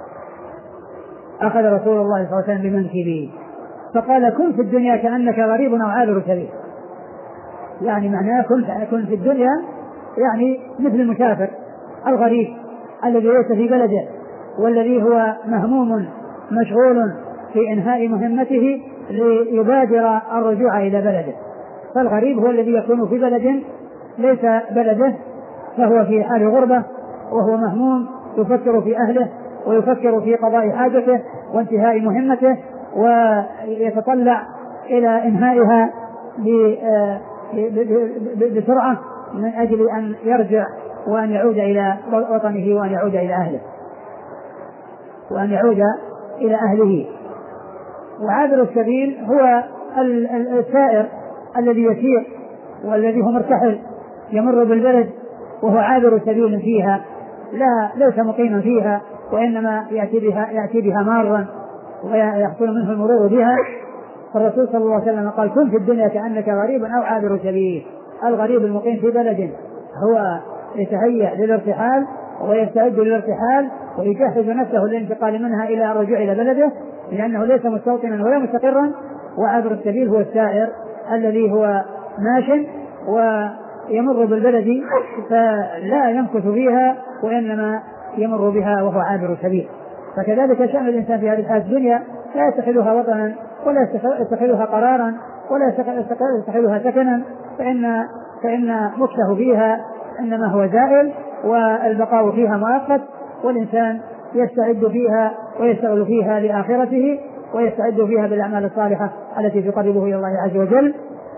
أخذ رسول الله صلى الله عليه وسلم بمنكبه فقال: كن في الدنيا كأنك غريب أو عابر سبيل. يعني معناه كن في الدنيا يعني مثل المسافر الغريب الذي ليس في بلده والذي هو مهموم مشغول في إنهاء مهمته ليبادر الرجوع إلى بلده. فالغريب هو الذي يكون في بلد ليس بلده فهو في حال غربة وهو مهموم يفكر في أهله ويفكر في قضاء حاجته وانتهاء مهمته ويتطلع إلى إنهائها بسرعة من أجل أن يرجع وأن يعود إلى وطنه وأن يعود إلى أهله وأن يعود إلى أهله. وعابر السبيل هو السائر الذي يسير والذي هو مرتحل يمر بالبلد وهو عابر سبيل فيها لا ليس مقيما فيها وإنما يأتي بها, يأتي بها مارا ويحصل منه المرور بها. فالرسول صلى الله عليه وسلم قال: كن في الدنيا كأنك غريب أو عابر سبيل. الغريب المقيم في بلد هو يتهيأ للارتحال ويستعد للارتحال ويجهز نفسه للانتقال منها إلى الرجوع إلى بلده لأنه ليس مستوطنا ولا مستقرا. وعابر السبيل هو السائر الذي هو ماش ويمر بالبلد فلا يمكث فيها وإنما يمر بها وهو عابر سبيل. فكذلك شأن الإنسان في هذه الحياة الدنيا لا يتخذها وطنا ولا يتخذها قرارا ولا يتخذها سكنا فإن فإن مكثه فيها إنما هو زائل والبقاء فيها مؤقت. والإنسان يستعد فيها ويشتغل فيها لآخرته ويستعد فيها بالأعمال الصالحة التي تقربه إلى الله عز وجل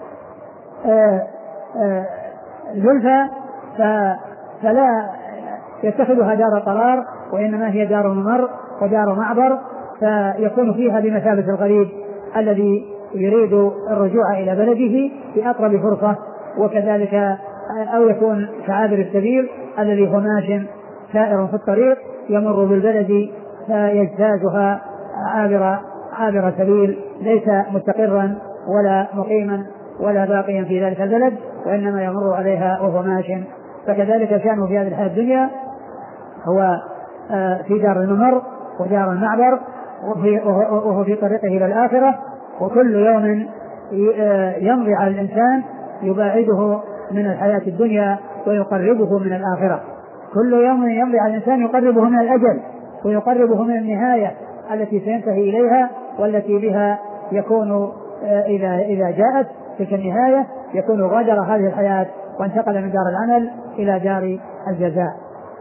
زلفى فلا يتخذها دار قرار وإنما هي دار ممر ودار معبر فيكون فيها بمثابة الغريب الذي يريد الرجوع إلى بلده في أقرب فرصة. وكذلك أو يكون كعابر السبيل الذي هو ماش سائر في الطريق يمر بالبلد فيجتازها عابر عابر سبيل ليس مستقرا ولا مقيما ولا باقيا في ذلك البلد وإنما يمر عليها وهو ماش. فكذلك كانوا في هذه الحياة الدنيا هو في دار الممر ودار المعبر وهو في طريقه إلى الآخرة. وكل يوم يمضي على الإنسان يباعده من الحياة الدنيا ويقربه من الآخرة. كل يوم يمضي على الإنسان يقربه من الأجل ويقربه من النهاية التي سينتهي إليها والتي بها يكون إذا إذا جاءت تلك النهاية يكون غادر هذه الحياة وانتقل من دار العمل إلى دار الجزاء.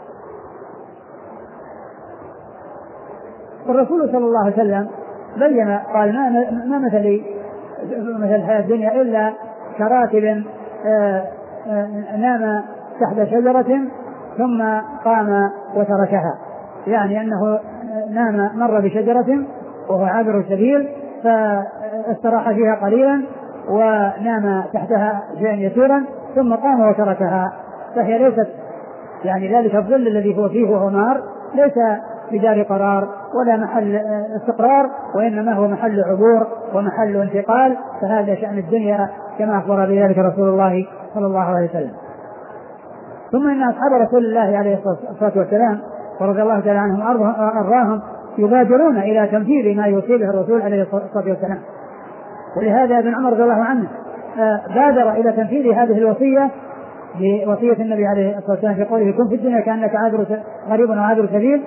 والرسول صلى الله عليه وسلم بين قال: ما ما مثل مثل الحياة الدنيا إلا كراكب نام تحت شجرة ثم قام وتركها. يعني أنه نام مر بشجرة وهو عابر السبيل فاستراح فيها قليلا ونام تحتها شيئا يسيرا ثم قام وتركها. فهي ليست يعني ذلك الظل الذي هو فيه وهو نار ليس بدار قرار ولا محل استقرار وإنما هو محل عبور ومحل انتقال. فهذا شأن الدنيا كما أخبر بذلك رسول الله صلى الله عليه وسلم. ثم إن أصحاب رسول الله عليه الصلاة والسلام ورضي الله تعالى عنهم أرضاهم يبادرون إلى تنفيذ ما يوصي به الرسول عليه الصلاة والسلام. ولهذا ابن عمر رضي الله عنه بادر إلى تنفيذ هذه الوصية بوصية النبي عليه الصلاة والسلام في قوله: كن في الدنيا كأنك عابر غريب وعابر سبيل.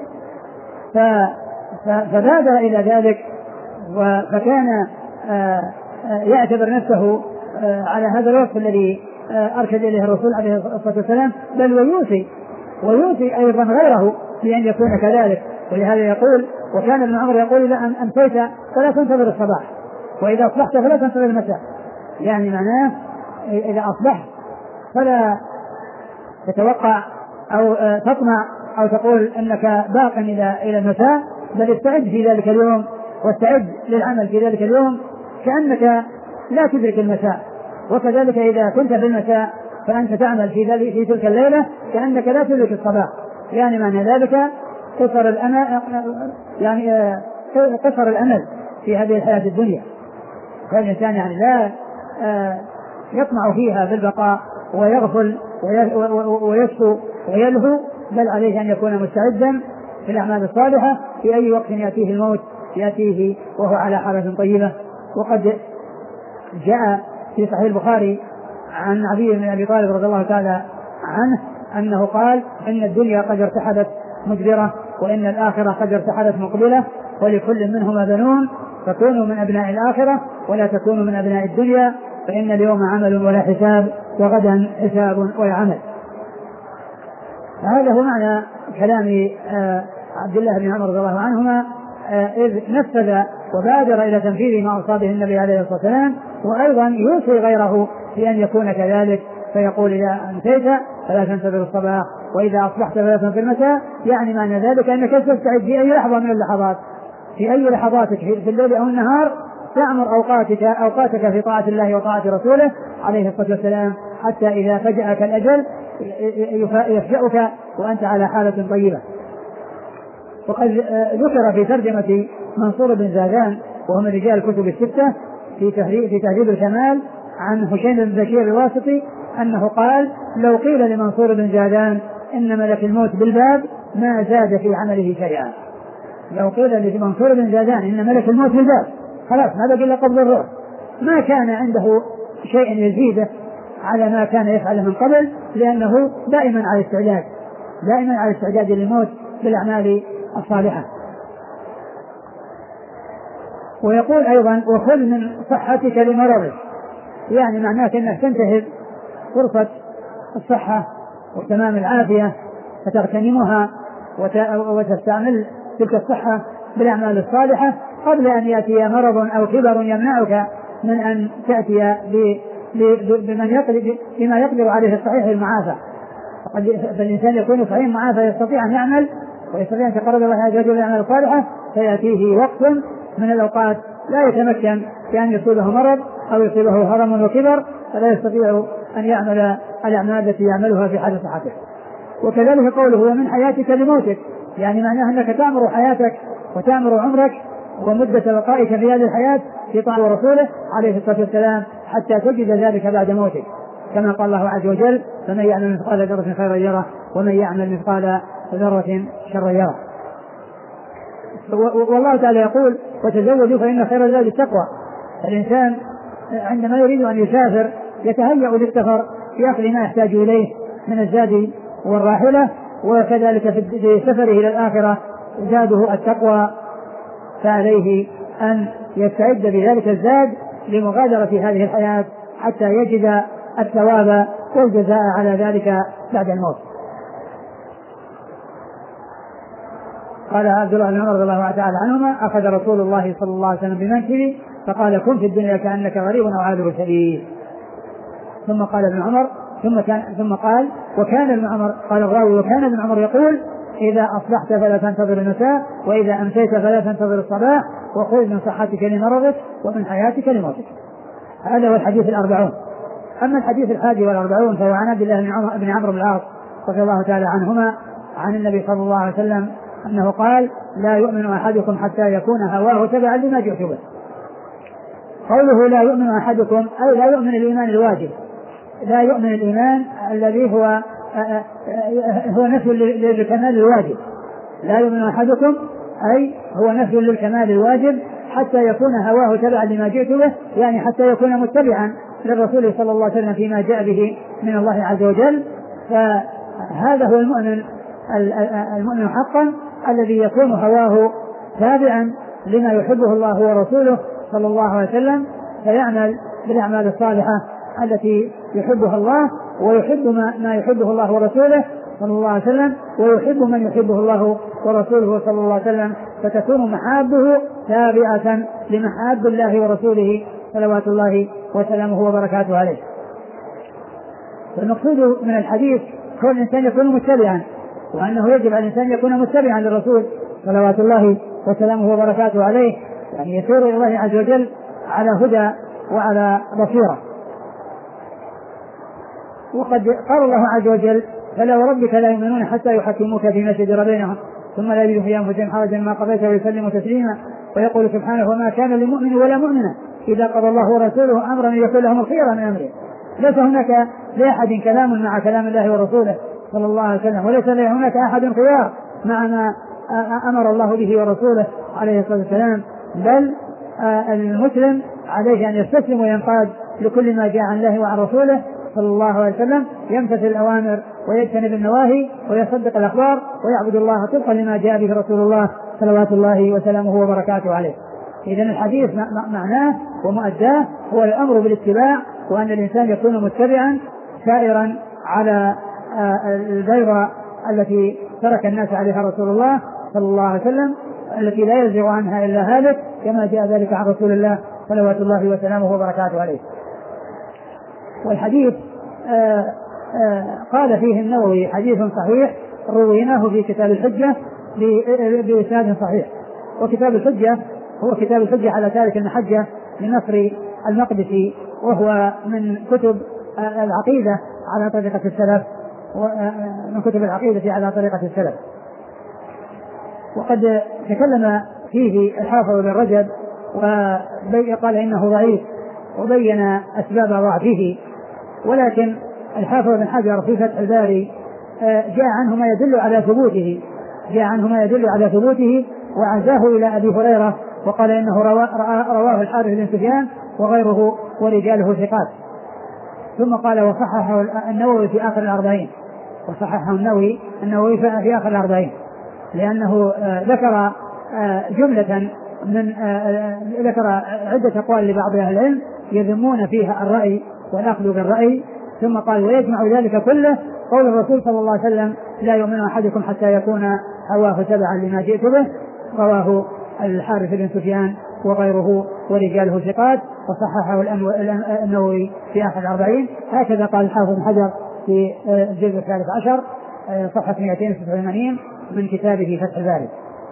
فبادر إلى ذلك فكان يعتبر نفسه على هذا الوصف الذي أرشد إليه الرسول عليه الصلاة والسلام، بل ويوصي ويوصي أيضا غيره بأن يكون كذلك. ولهذا يقول: وكان ابن عمر يقول: إذا أمسيت فلا تنتظر الصباح، وإذا أصبحت فلا تنتظر المساء. يعني معناه إذا أصبحت فلا تتوقع أو تطمع أو تقول أنك باق إلى إلى المساء، بل استعد في ذلك اليوم واستعد للعمل في ذلك اليوم كأنك لا تدرك المساء. وكذلك إذا كنت في المساء فأنت تعمل في ذلك في تلك الليلة كأنك لا تدرك الصباح. يعني معنى ذلك قصر الأمل، يعني قصر الأمل في هذه الحياة الدنيا. فالإنسان يعني لا يطمع فيها بالبقاء ويغفل ويشكو ويلهو، بل عليه أن يكون مستعدا في الأعمال الصالحة في أي وقت يأتيه الموت يأتيه وهو على حالة طيبة. وقد جاء في صحيح البخاري عن علي بن أبي طالب رضي الله تعالى عنه أنه قال: إن الدنيا قد ارتحلت مدبرة، وإن الآخرة قد ارتحلت مقبلة، ولكل منهما بنون، فكونوا من أبناء الآخرة ولا تكونوا من أبناء الدنيا، فإن اليوم عمل ولا حساب، وغدا حساب ولا عمل. هذا هو معنى كلام عبد الله بن عمر رضي الله عنهما إذ نفذ وبادر إلى تنفيذ ما أوصى به النبي عليه الصلاة والسلام، وأيضا يوصي غيره بأن يكون كذلك، فيقول: إذا أمسيت فلا تنتظر الصباح، وإذا أصبحت فلا تنتظر المساء. يعني معنى ذلك أنك تستعد في أي لحظة من اللحظات، في أي لحظاتك في الليل أو النهار، تعمر أوقاتك أوقاتك في طاعة الله وطاعة رسوله عليه الصلاة والسلام، حتى إذا فجأك الأجل يفجأك وأنت على حالة طيبة. وقد ذكر في ترجمة منصور بن زادان وهو من رجال الكتب الستة في تهذيب في تهذيب الكمال عن هشيم بن بشير الواسطي أنه قال: لو قيل لمنصور بن زادان إن ملك الموت بالباب ما زاد في عمله شيئا. لو قيل لمنصور بن زادان إن ملك الموت بالباب، خلاص ما بقي إلا قبض الروح، ما كان عنده شيء يزيده على ما كان يفعله من قبل، لأنه دائما على استعداد دائما على استعداد للموت بالأعمال الصالحة. ويقول أيضا: وخذ من صحتك لمرضك. يعني معناه أنك تنتهز فرصة الصحة وتمام العافية فتغتنمها وتستعمل تلك الصحة بالأعمال الصالحة قبل أن يأتي مرض أو كبر يمنعك من أن تأتي بمن يقدر بما يقدر عليه الصحيح المعافى. فالإنسان يكون صحيح معافى يستطيع أن يعمل ويستطيع أن يتقرب الله عز وجل بالأعمال الصالحة، فيأتيه وقت من الأوقات لا يتمكن بأن يصيبه مرض أو يصيبه هرم وكبر، فلا يستطيع أن يعمل الأعمال التي يعملها في حال صحته. وكذلك قوله: ومن حياتك لموتك. يعني معناه أنك تعمر حياتك وتعمر عمرك ومدة بقائك في هذه الحياة في طاعة رسوله عليه الصلاة والسلام حتى تجد ذلك بعد موتك، كما قال الله عز وجل: فمن يعمل مثقال ذرة خيرا يره ومن يعمل مثقال ذرة شرا يره. والله تعالى يقول: وتزودوا فإن خير الزاد التقوى. الإنسان عندما يريد أن يسافر يتهيأ للسفر يأخذ ما يحتاج إليه من الزاد والراحلة، وكذلك في سفره إلى الآخرة زاده التقوى، فعليه أن يستعد بذلك الزاد لمغادرة هذه الحياة حتى يجد الثواب والجزاء على ذلك بعد الموت. قال عبد الله بن عمر رضي الله تعالى عنهما: أخذ رسول الله صلى الله عليه وسلم بمنكبي فقال: كن في الدنيا كأنك غريب أو عابر سبيل. ثم قال ابن عمر ثم كان ثم قال: وكان ابن عمر قال الراوي: وكان ابن عمر يقول: إذا أصبحت فلا تنتظر المساء، وإذا أمسيت فلا تنتظر الصباح، وخذ من صحتك لمرضك ومن حياتك لموتك. هذا هو الحديث الأربعون. أما الحديث الحادي والأربعون فهو عن عبد الله بن عمرو بن العاص رضي الله تعالى عنهما عن النبي صلى الله عليه وسلم أنه قال: لا يؤمن أحدكم حتى يكون هواه تبعا لما جئت به. قوله لا يؤمن أحدكم أي لا يؤمن الإيمان الواجب، لا يؤمن الإيمان الذي هو هو نفي للكمال الواجب. لا يؤمن أحدكم أي هو نفي للكمال الواجب حتى يكون هواه تبعا لما جئت به، يعني حتى يكون متبعا للرسول صلى الله عليه وسلم فيما جاء به من الله عز وجل. فهذا هو المؤمن المؤمن حقا الذي يكون هواه تابعا لما يحبه الله ورسوله صلى الله عليه وسلم، فيعمل بالأعمال الصالحة التي يحبها الله ويحب ما, ما يحبه الله ورسوله صلى الله عليه وسلم ويحب من يحبه الله ورسوله صلى الله عليه وسلم، فتكون محابه تابعة لمحاب الله ورسوله صلوات الله وسلامه وبركاته عليه. فالمقصود من الحديث هو الإنسان يكون متبعا، وأنه يجب على الإنسان يكون متبعا للرسول صلوات الله وسلامه وبركاته عليه، يعني يسير إلى الله عز وجل على هدى وعلى بصيرة. وقد قال الله عز وجل: فلا وربك لا يؤمنون حتى يحكموك فيما شجر بينهم ثم لا يجدوا في أنفسهم حرجا مما قضيت ويسلموا تسليما، ويقول سبحانه: وما كان لمؤمن ولا مؤمنة إذا قضى الله ورسوله أمرا يكون لهم الخيرة من أمره. ليس هناك لأحد كلام مع كلام الله ورسوله صلى الله عليه وسلم، وليس هناك أحد خيار مع ما أمر الله به ورسوله عليه الصلاة والسلام، بل المسلم عليه أن يستسلم وينقاد لكل ما جاء عن الله وعن رسوله صلى الله عليه وسلم، يمتثل الأوامر ويجتنب النواهي ويصدق الأخبار ويعبد الله طبقا لما جاء به رسول الله صلوات الله وسلامه وبركاته عليه. إذن الحديث معناه ومؤداه هو الأمر بالاتباع، وأن الإنسان يكون متبعا سائرا على البيضة التي ترك الناس عليها رسول الله صلى الله عليه وسلم، التي لا يزيغ عنها إلا هالك، كما جاء ذلك عن رسول الله صلوات الله وسلامه وبركاته عليه. والحديث آآ آآ قال فيه النووي: حديث صحيح رويناه في كتاب الحجة بإسناد صحيح. وكتاب الحجة هو كتاب الحجة على تارك المحجة لنصر المقدسي، وهو من كتب العقيدة على طريقة السلف، ومن كتب العقيدة على طريقة السلف. وقد تكلم فيه الحافظ بن رجب وقال إنه ضعيف وبين أسباب ضعفه، ولكن الحافظ بن حجر في فتح الباري جاء عنه ما يدل على ثبوته جاء عنه ما يدل على ثبوته وعزاه إلى أبي هريرة، وقال إنه رواه الحارث بن سفيان وغيره ورجاله ثقات. ثم قال: وصححه النووي في آخر الأربعين وصححه النووي النووي في آخر الأربعين لأنه ذكر جملة من ذكر عدة أقوال لبعض أهل العلم يذمون فيها الرأي والأخذ بالرأي، ثم قال: ويجمع ذلك كله قول الرسول صلى الله عليه وسلم: لا يؤمن أحدكم حتى يكون هواه تبعا لما جئت به. رواه الحارث بن سفيان وغيره ورجاله ثقات، وصححه النووي في آخر الأربعين. هكذا قال الحافظ بن حجر في الجزء الثالث عشر صفحة مئتين وستة وثمانين من كتابه فتح الباري.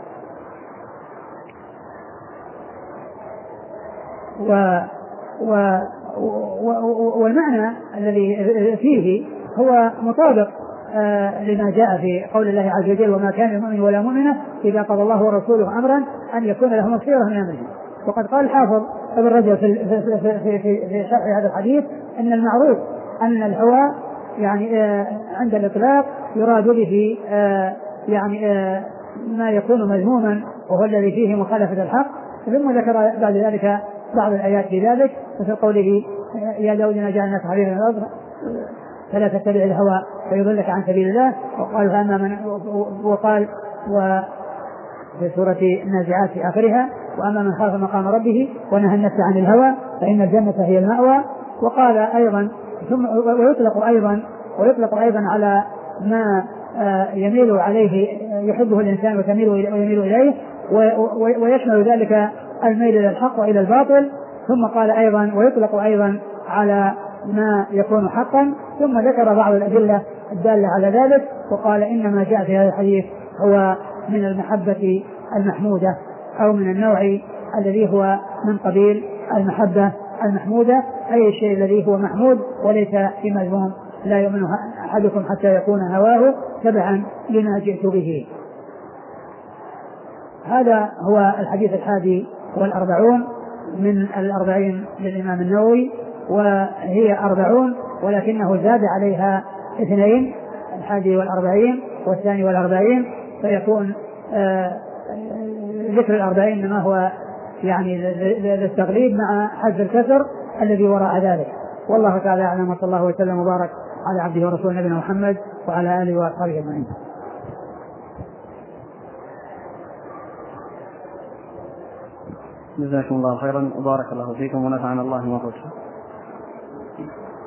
و و والمعنى الذي فيه هو مطابق آه لما جاء في قول الله عز وجل: وما كان لمؤمن ولا مؤمنة إذا قضى الله ورسوله أمرا أن يكون لهم الخيرة من أمرهم. وقد قال الحافظ ابن رجب في, في, في, في, في شرح هذا الحديث أن المعروف أن الهوى يعني آه عند الإطلاق يراد به آه يعني آه ما يكون مذموما وهو الذي فيه مخالفة الحق. ثم ذكر بعد ذلك بعض الآيات في ذلك، مثل قوله: يا داود إنا جعلناك خليفة في الأرض فلا تتبع الهوى فيضلك عن سبيل الله. وقال فأما من وقال وفي سورة النازعات في آخرها: وأما من خاف مقام ربه ونهى النفس عن الهوى فإن الجنة هي المأوى. وقال أيضا ثم ويطلق أيضا ويطلق أيضا على ما يميل عليه يحبه الإنسان وتميل ويميل إليه، ويشمل ذلك الميل إلى الحق وإلى الباطل. ثم قال أيضا ويطلق أيضا على ما يكون حقا. ثم ذكر بعض الأدلة الدالة على ذلك، وقال: إنما جاء في هذا الحديث هو من المحبة المحمودة، أو من النوع الذي هو من قبيل المحبة المحمودة، أي الشيء الذي هو محمود وليس في مذموم. لا يؤمن أحدكم حتى يكون هواه تبعا لما جئت به. هذا هو الحديث الحادي والأربعون من الأربعين للإمام النووي، وهي أربعون ولكنه زاد عليها اثنين، الحادي والأربعين والثاني والأربعين، فيكون آه ذكر الأربعين ما هو يعني للتغليب مع حذف الكسر الذي وراء ذلك. والله تعالى أعلم، وصلى الله وسلم وبارك على عبده ورسوله نبينا محمد وعلى آله وأصحابه أجمعين. جزاكم الله خيرا وبارك الله فيكم ونفعنا الله ما قلتم.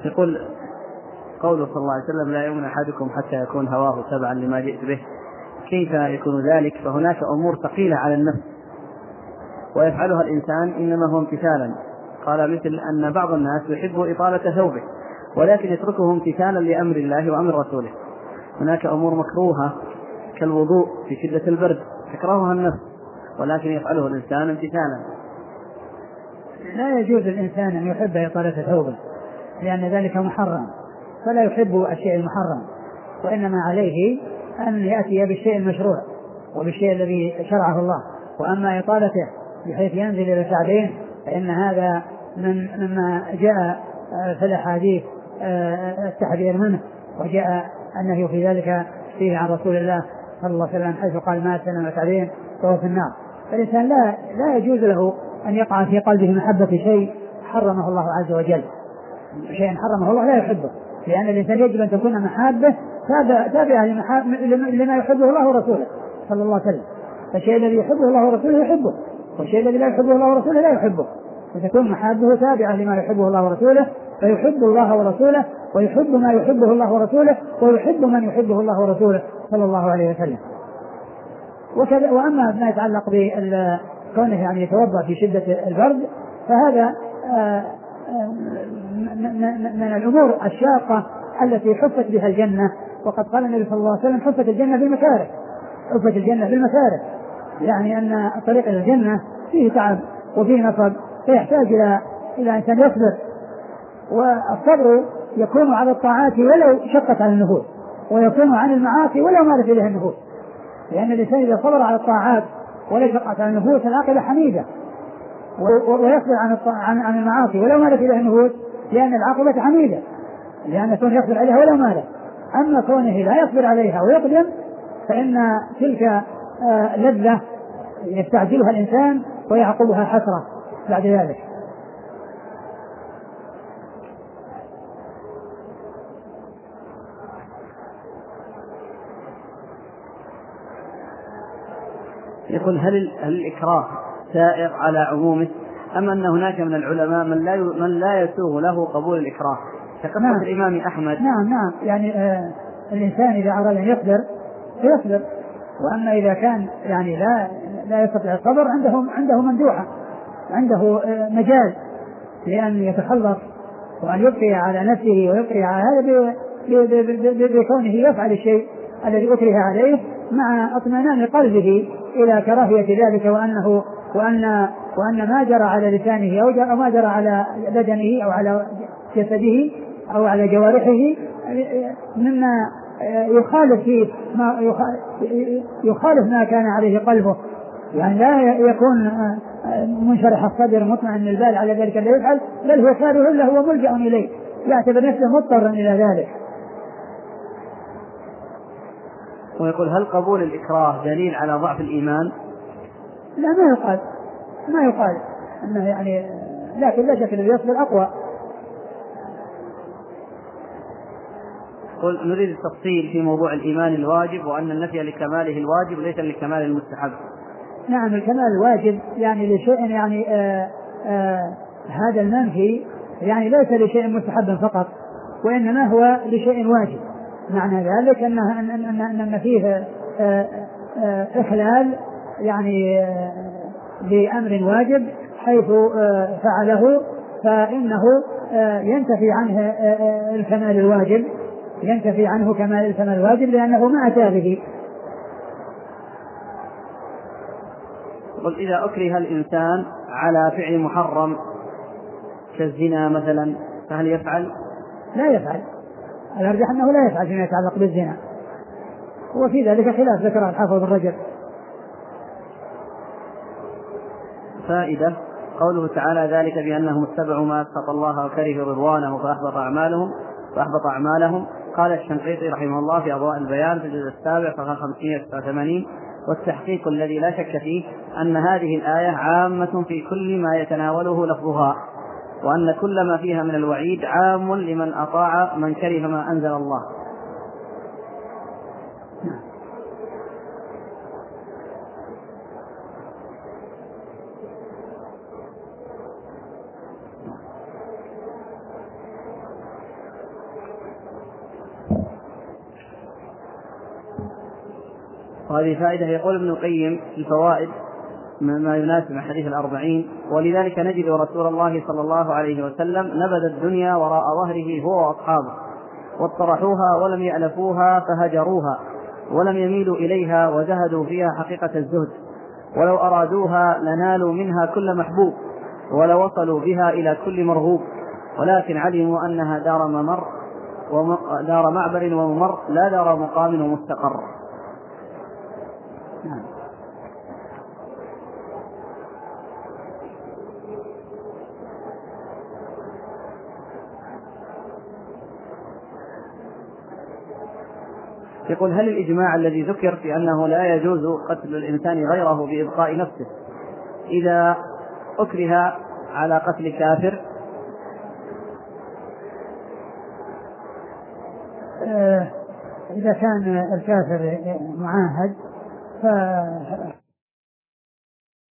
يقول قوله صلى الله عليه وسلم لا يؤمن أحدكم حتى يكون هواه تبعا لما جئت به، كيف يكون ذلك؟ فهناك أمور ثقيلة على النفس ويفعلها الإنسان إنما هو امتثالا. قال مثل أن بعض الناس يحب إطالة ثوبه ولكن يتركه امتثالا لأمر الله وأمر رسوله. هناك أمور مكروهة كالوضوء في شدة البرد تكرهها النفس ولكن يفعله الإنسان امتثالا. لا يجوز الإنسان أن يحب إطالة ثوبه لأن ذلك محرم، فلا يحب الشيء المحرم، وإنما عليه أن يأتي بالشيء المشروع وبالشيء الذي شرعه الله. وأما إطالته بحيث ينزل إلى الكعبين فإن هذا من مما جاء في الأحاديث التحذير منه، وجاء النهي في ذلك فيه عن رسول الله صلى الله عليه وسلم حيث قال ما سلم الكعبين فهو في النار. فالإنسان لا لا يجوز له أن يقع في قلبه محبة شيء حرمه الله عز وجل، شيء حرمه الله لا يحبه، لأن الإنسان يجب أن تكون محابه تابعة لما يحبه الله ورسوله صلى الله عليه وسلم. فالشيء الذي يحبه الله ورسوله يحبه، والشيء الذي لا يحبه الله ورسوله لا يحبه، فتكون محابه تابعة لما يحبه الله ورسوله، فيحب الله ورسوله ويحب ما يحبه الله ورسوله ويحب من يحبه الله ورسوله صلى الله عليه وسلم. وكذا. وأما ما يتعلق بكونه يعني يتوضأ في شدة البرد فهذا من الأمور الشاقة التي حفت بها الجنة، وقد قال النبي صلى الله عليه وسلم حفت الجنة بالمكاره، حفت الجنة بالمكاره، يعني أن طريق الجنة فيه تعب وفيه نصب فيحتاج إلى إلى إنسان يصبر، والصبر يكون على الطاعات ولو شقت على النفوس، ويكون عن المعاصي ولو مالت إليها النفوس، لأن الإنسان إذا صبر على الطاعات ولو شقت على النفوس العاقبة حميدة، ويصبر عن عن المعاصي ولو مالت إليها النفوس لأن العاقبة حميدة، لأن كونه يصبر عليها ولو مالت. أما كونه لا يصبر عليها ويقدم فإن تلك لذة يستعجلها الإنسان ويعقبها حسرة بعد ذلك. يقول هل هل الإكراه سائر على عمومه أم أن هناك من العلماء من لا من لا يسوغ له قبول الإكراه كقصة نعم. الإمام أحمد نعم نعم يعني آه الإنسان إذا أراد أن يصبر يصبر، وأما إذا كان يعني لا لا يستطيع الصبر عنده عنده مندوحة، عنده آه مجال لأن يتخلص وأن يبقي على نفسه ويبقي على هذا بكونه يفعل الشيء الذي أكره عليه مع اطمئنان قلبه إلى كراهية ذلك، وأنه وأن وأن ما جرى على لسانه أو جرى ما جرى على بدنه أو على جسده أو على جوارحه مما يخالف فيه ما يخالف ما كان عليه قلبه، يعني لا يكون منشرح الصدر مطمئن البال على ذلك الذي يفعل، بل هو كاره له وملجأ إليه، يعتبر نفسه مضطرا إلى ذلك. ويقول هل قبول الإكراه دليل على ضعف الإيمان؟ لا ما يقال ما يقال أنه يعني، لكن لا شك أنه يصبر أقوى. قل نريد التفصيل في موضوع الإيمان الواجب وأن النفي لكماله الواجب ليس لكمال المستحب. نعم الكمال الواجب يعني لشيء يعني آآ آآ هذا المنفي يعني ليس لشيء مستحب فقط وإنما هو لشيء واجب، معنى ذلك أنه أن أن أن أن فيه آآ آآ إخلال يعني بأمر واجب حيث فعله فإنه ينتفي عنه الكمال الواجب، ينتفي عنه كمال الكمال الواجب لأنه ما أتى به. قل إذا أكره الإنسان على فعل محرم كالزنا مثلا فهل يفعل؟ لا يفعل، الأرجح أنه لا يفعل فيما يتعلق بالزنا، وفي ذلك خلاف ذكر الحافظ بن رجب. فائدة قوله تعالى ذلك بأنهم اتبعوا ما أسخط الله وكرهوا رضوانه فأحبط أعمالهم فأحبط أعمالهم. قال الشنقيطي رحمه الله في أضواء البيان في الجزء السابع صفحة خمسمائة وتسعة وثمانين: والتحقيق الذي لا شك فيه أن هذه الآية عامة في كل ما يتناوله لفظها، وأن كل ما فيها من الوعيد عام لمن أطاع من كره ما أنزل الله. وهذه فائدة. يقول ابن القيم في الفوائد ما يناسب حديث الأربعين: ولذلك نجد رسول الله صلى الله عليه وسلم نبذ الدنيا وراء ظهره هو وأصحابه، واطرحوها ولم يألفوها فهجروها، ولم يميلوا إليها وزهدوا فيها حقيقة الزهد، ولو أرادوها لنالوا منها كل محبوب، ولو وصلوا بها إلى كل مرغوب، ولكن علموا أنها دار ممر دار معبر وممر، لا دار مقام ومستقر. نعم. يقول: هل الإجماع الذي ذكر في أنه لا يجوز قتل الإنسان غيره بإبقاء نفسه إذا أكره على قتل كافر؟ إذا كان الكافر معاهد ف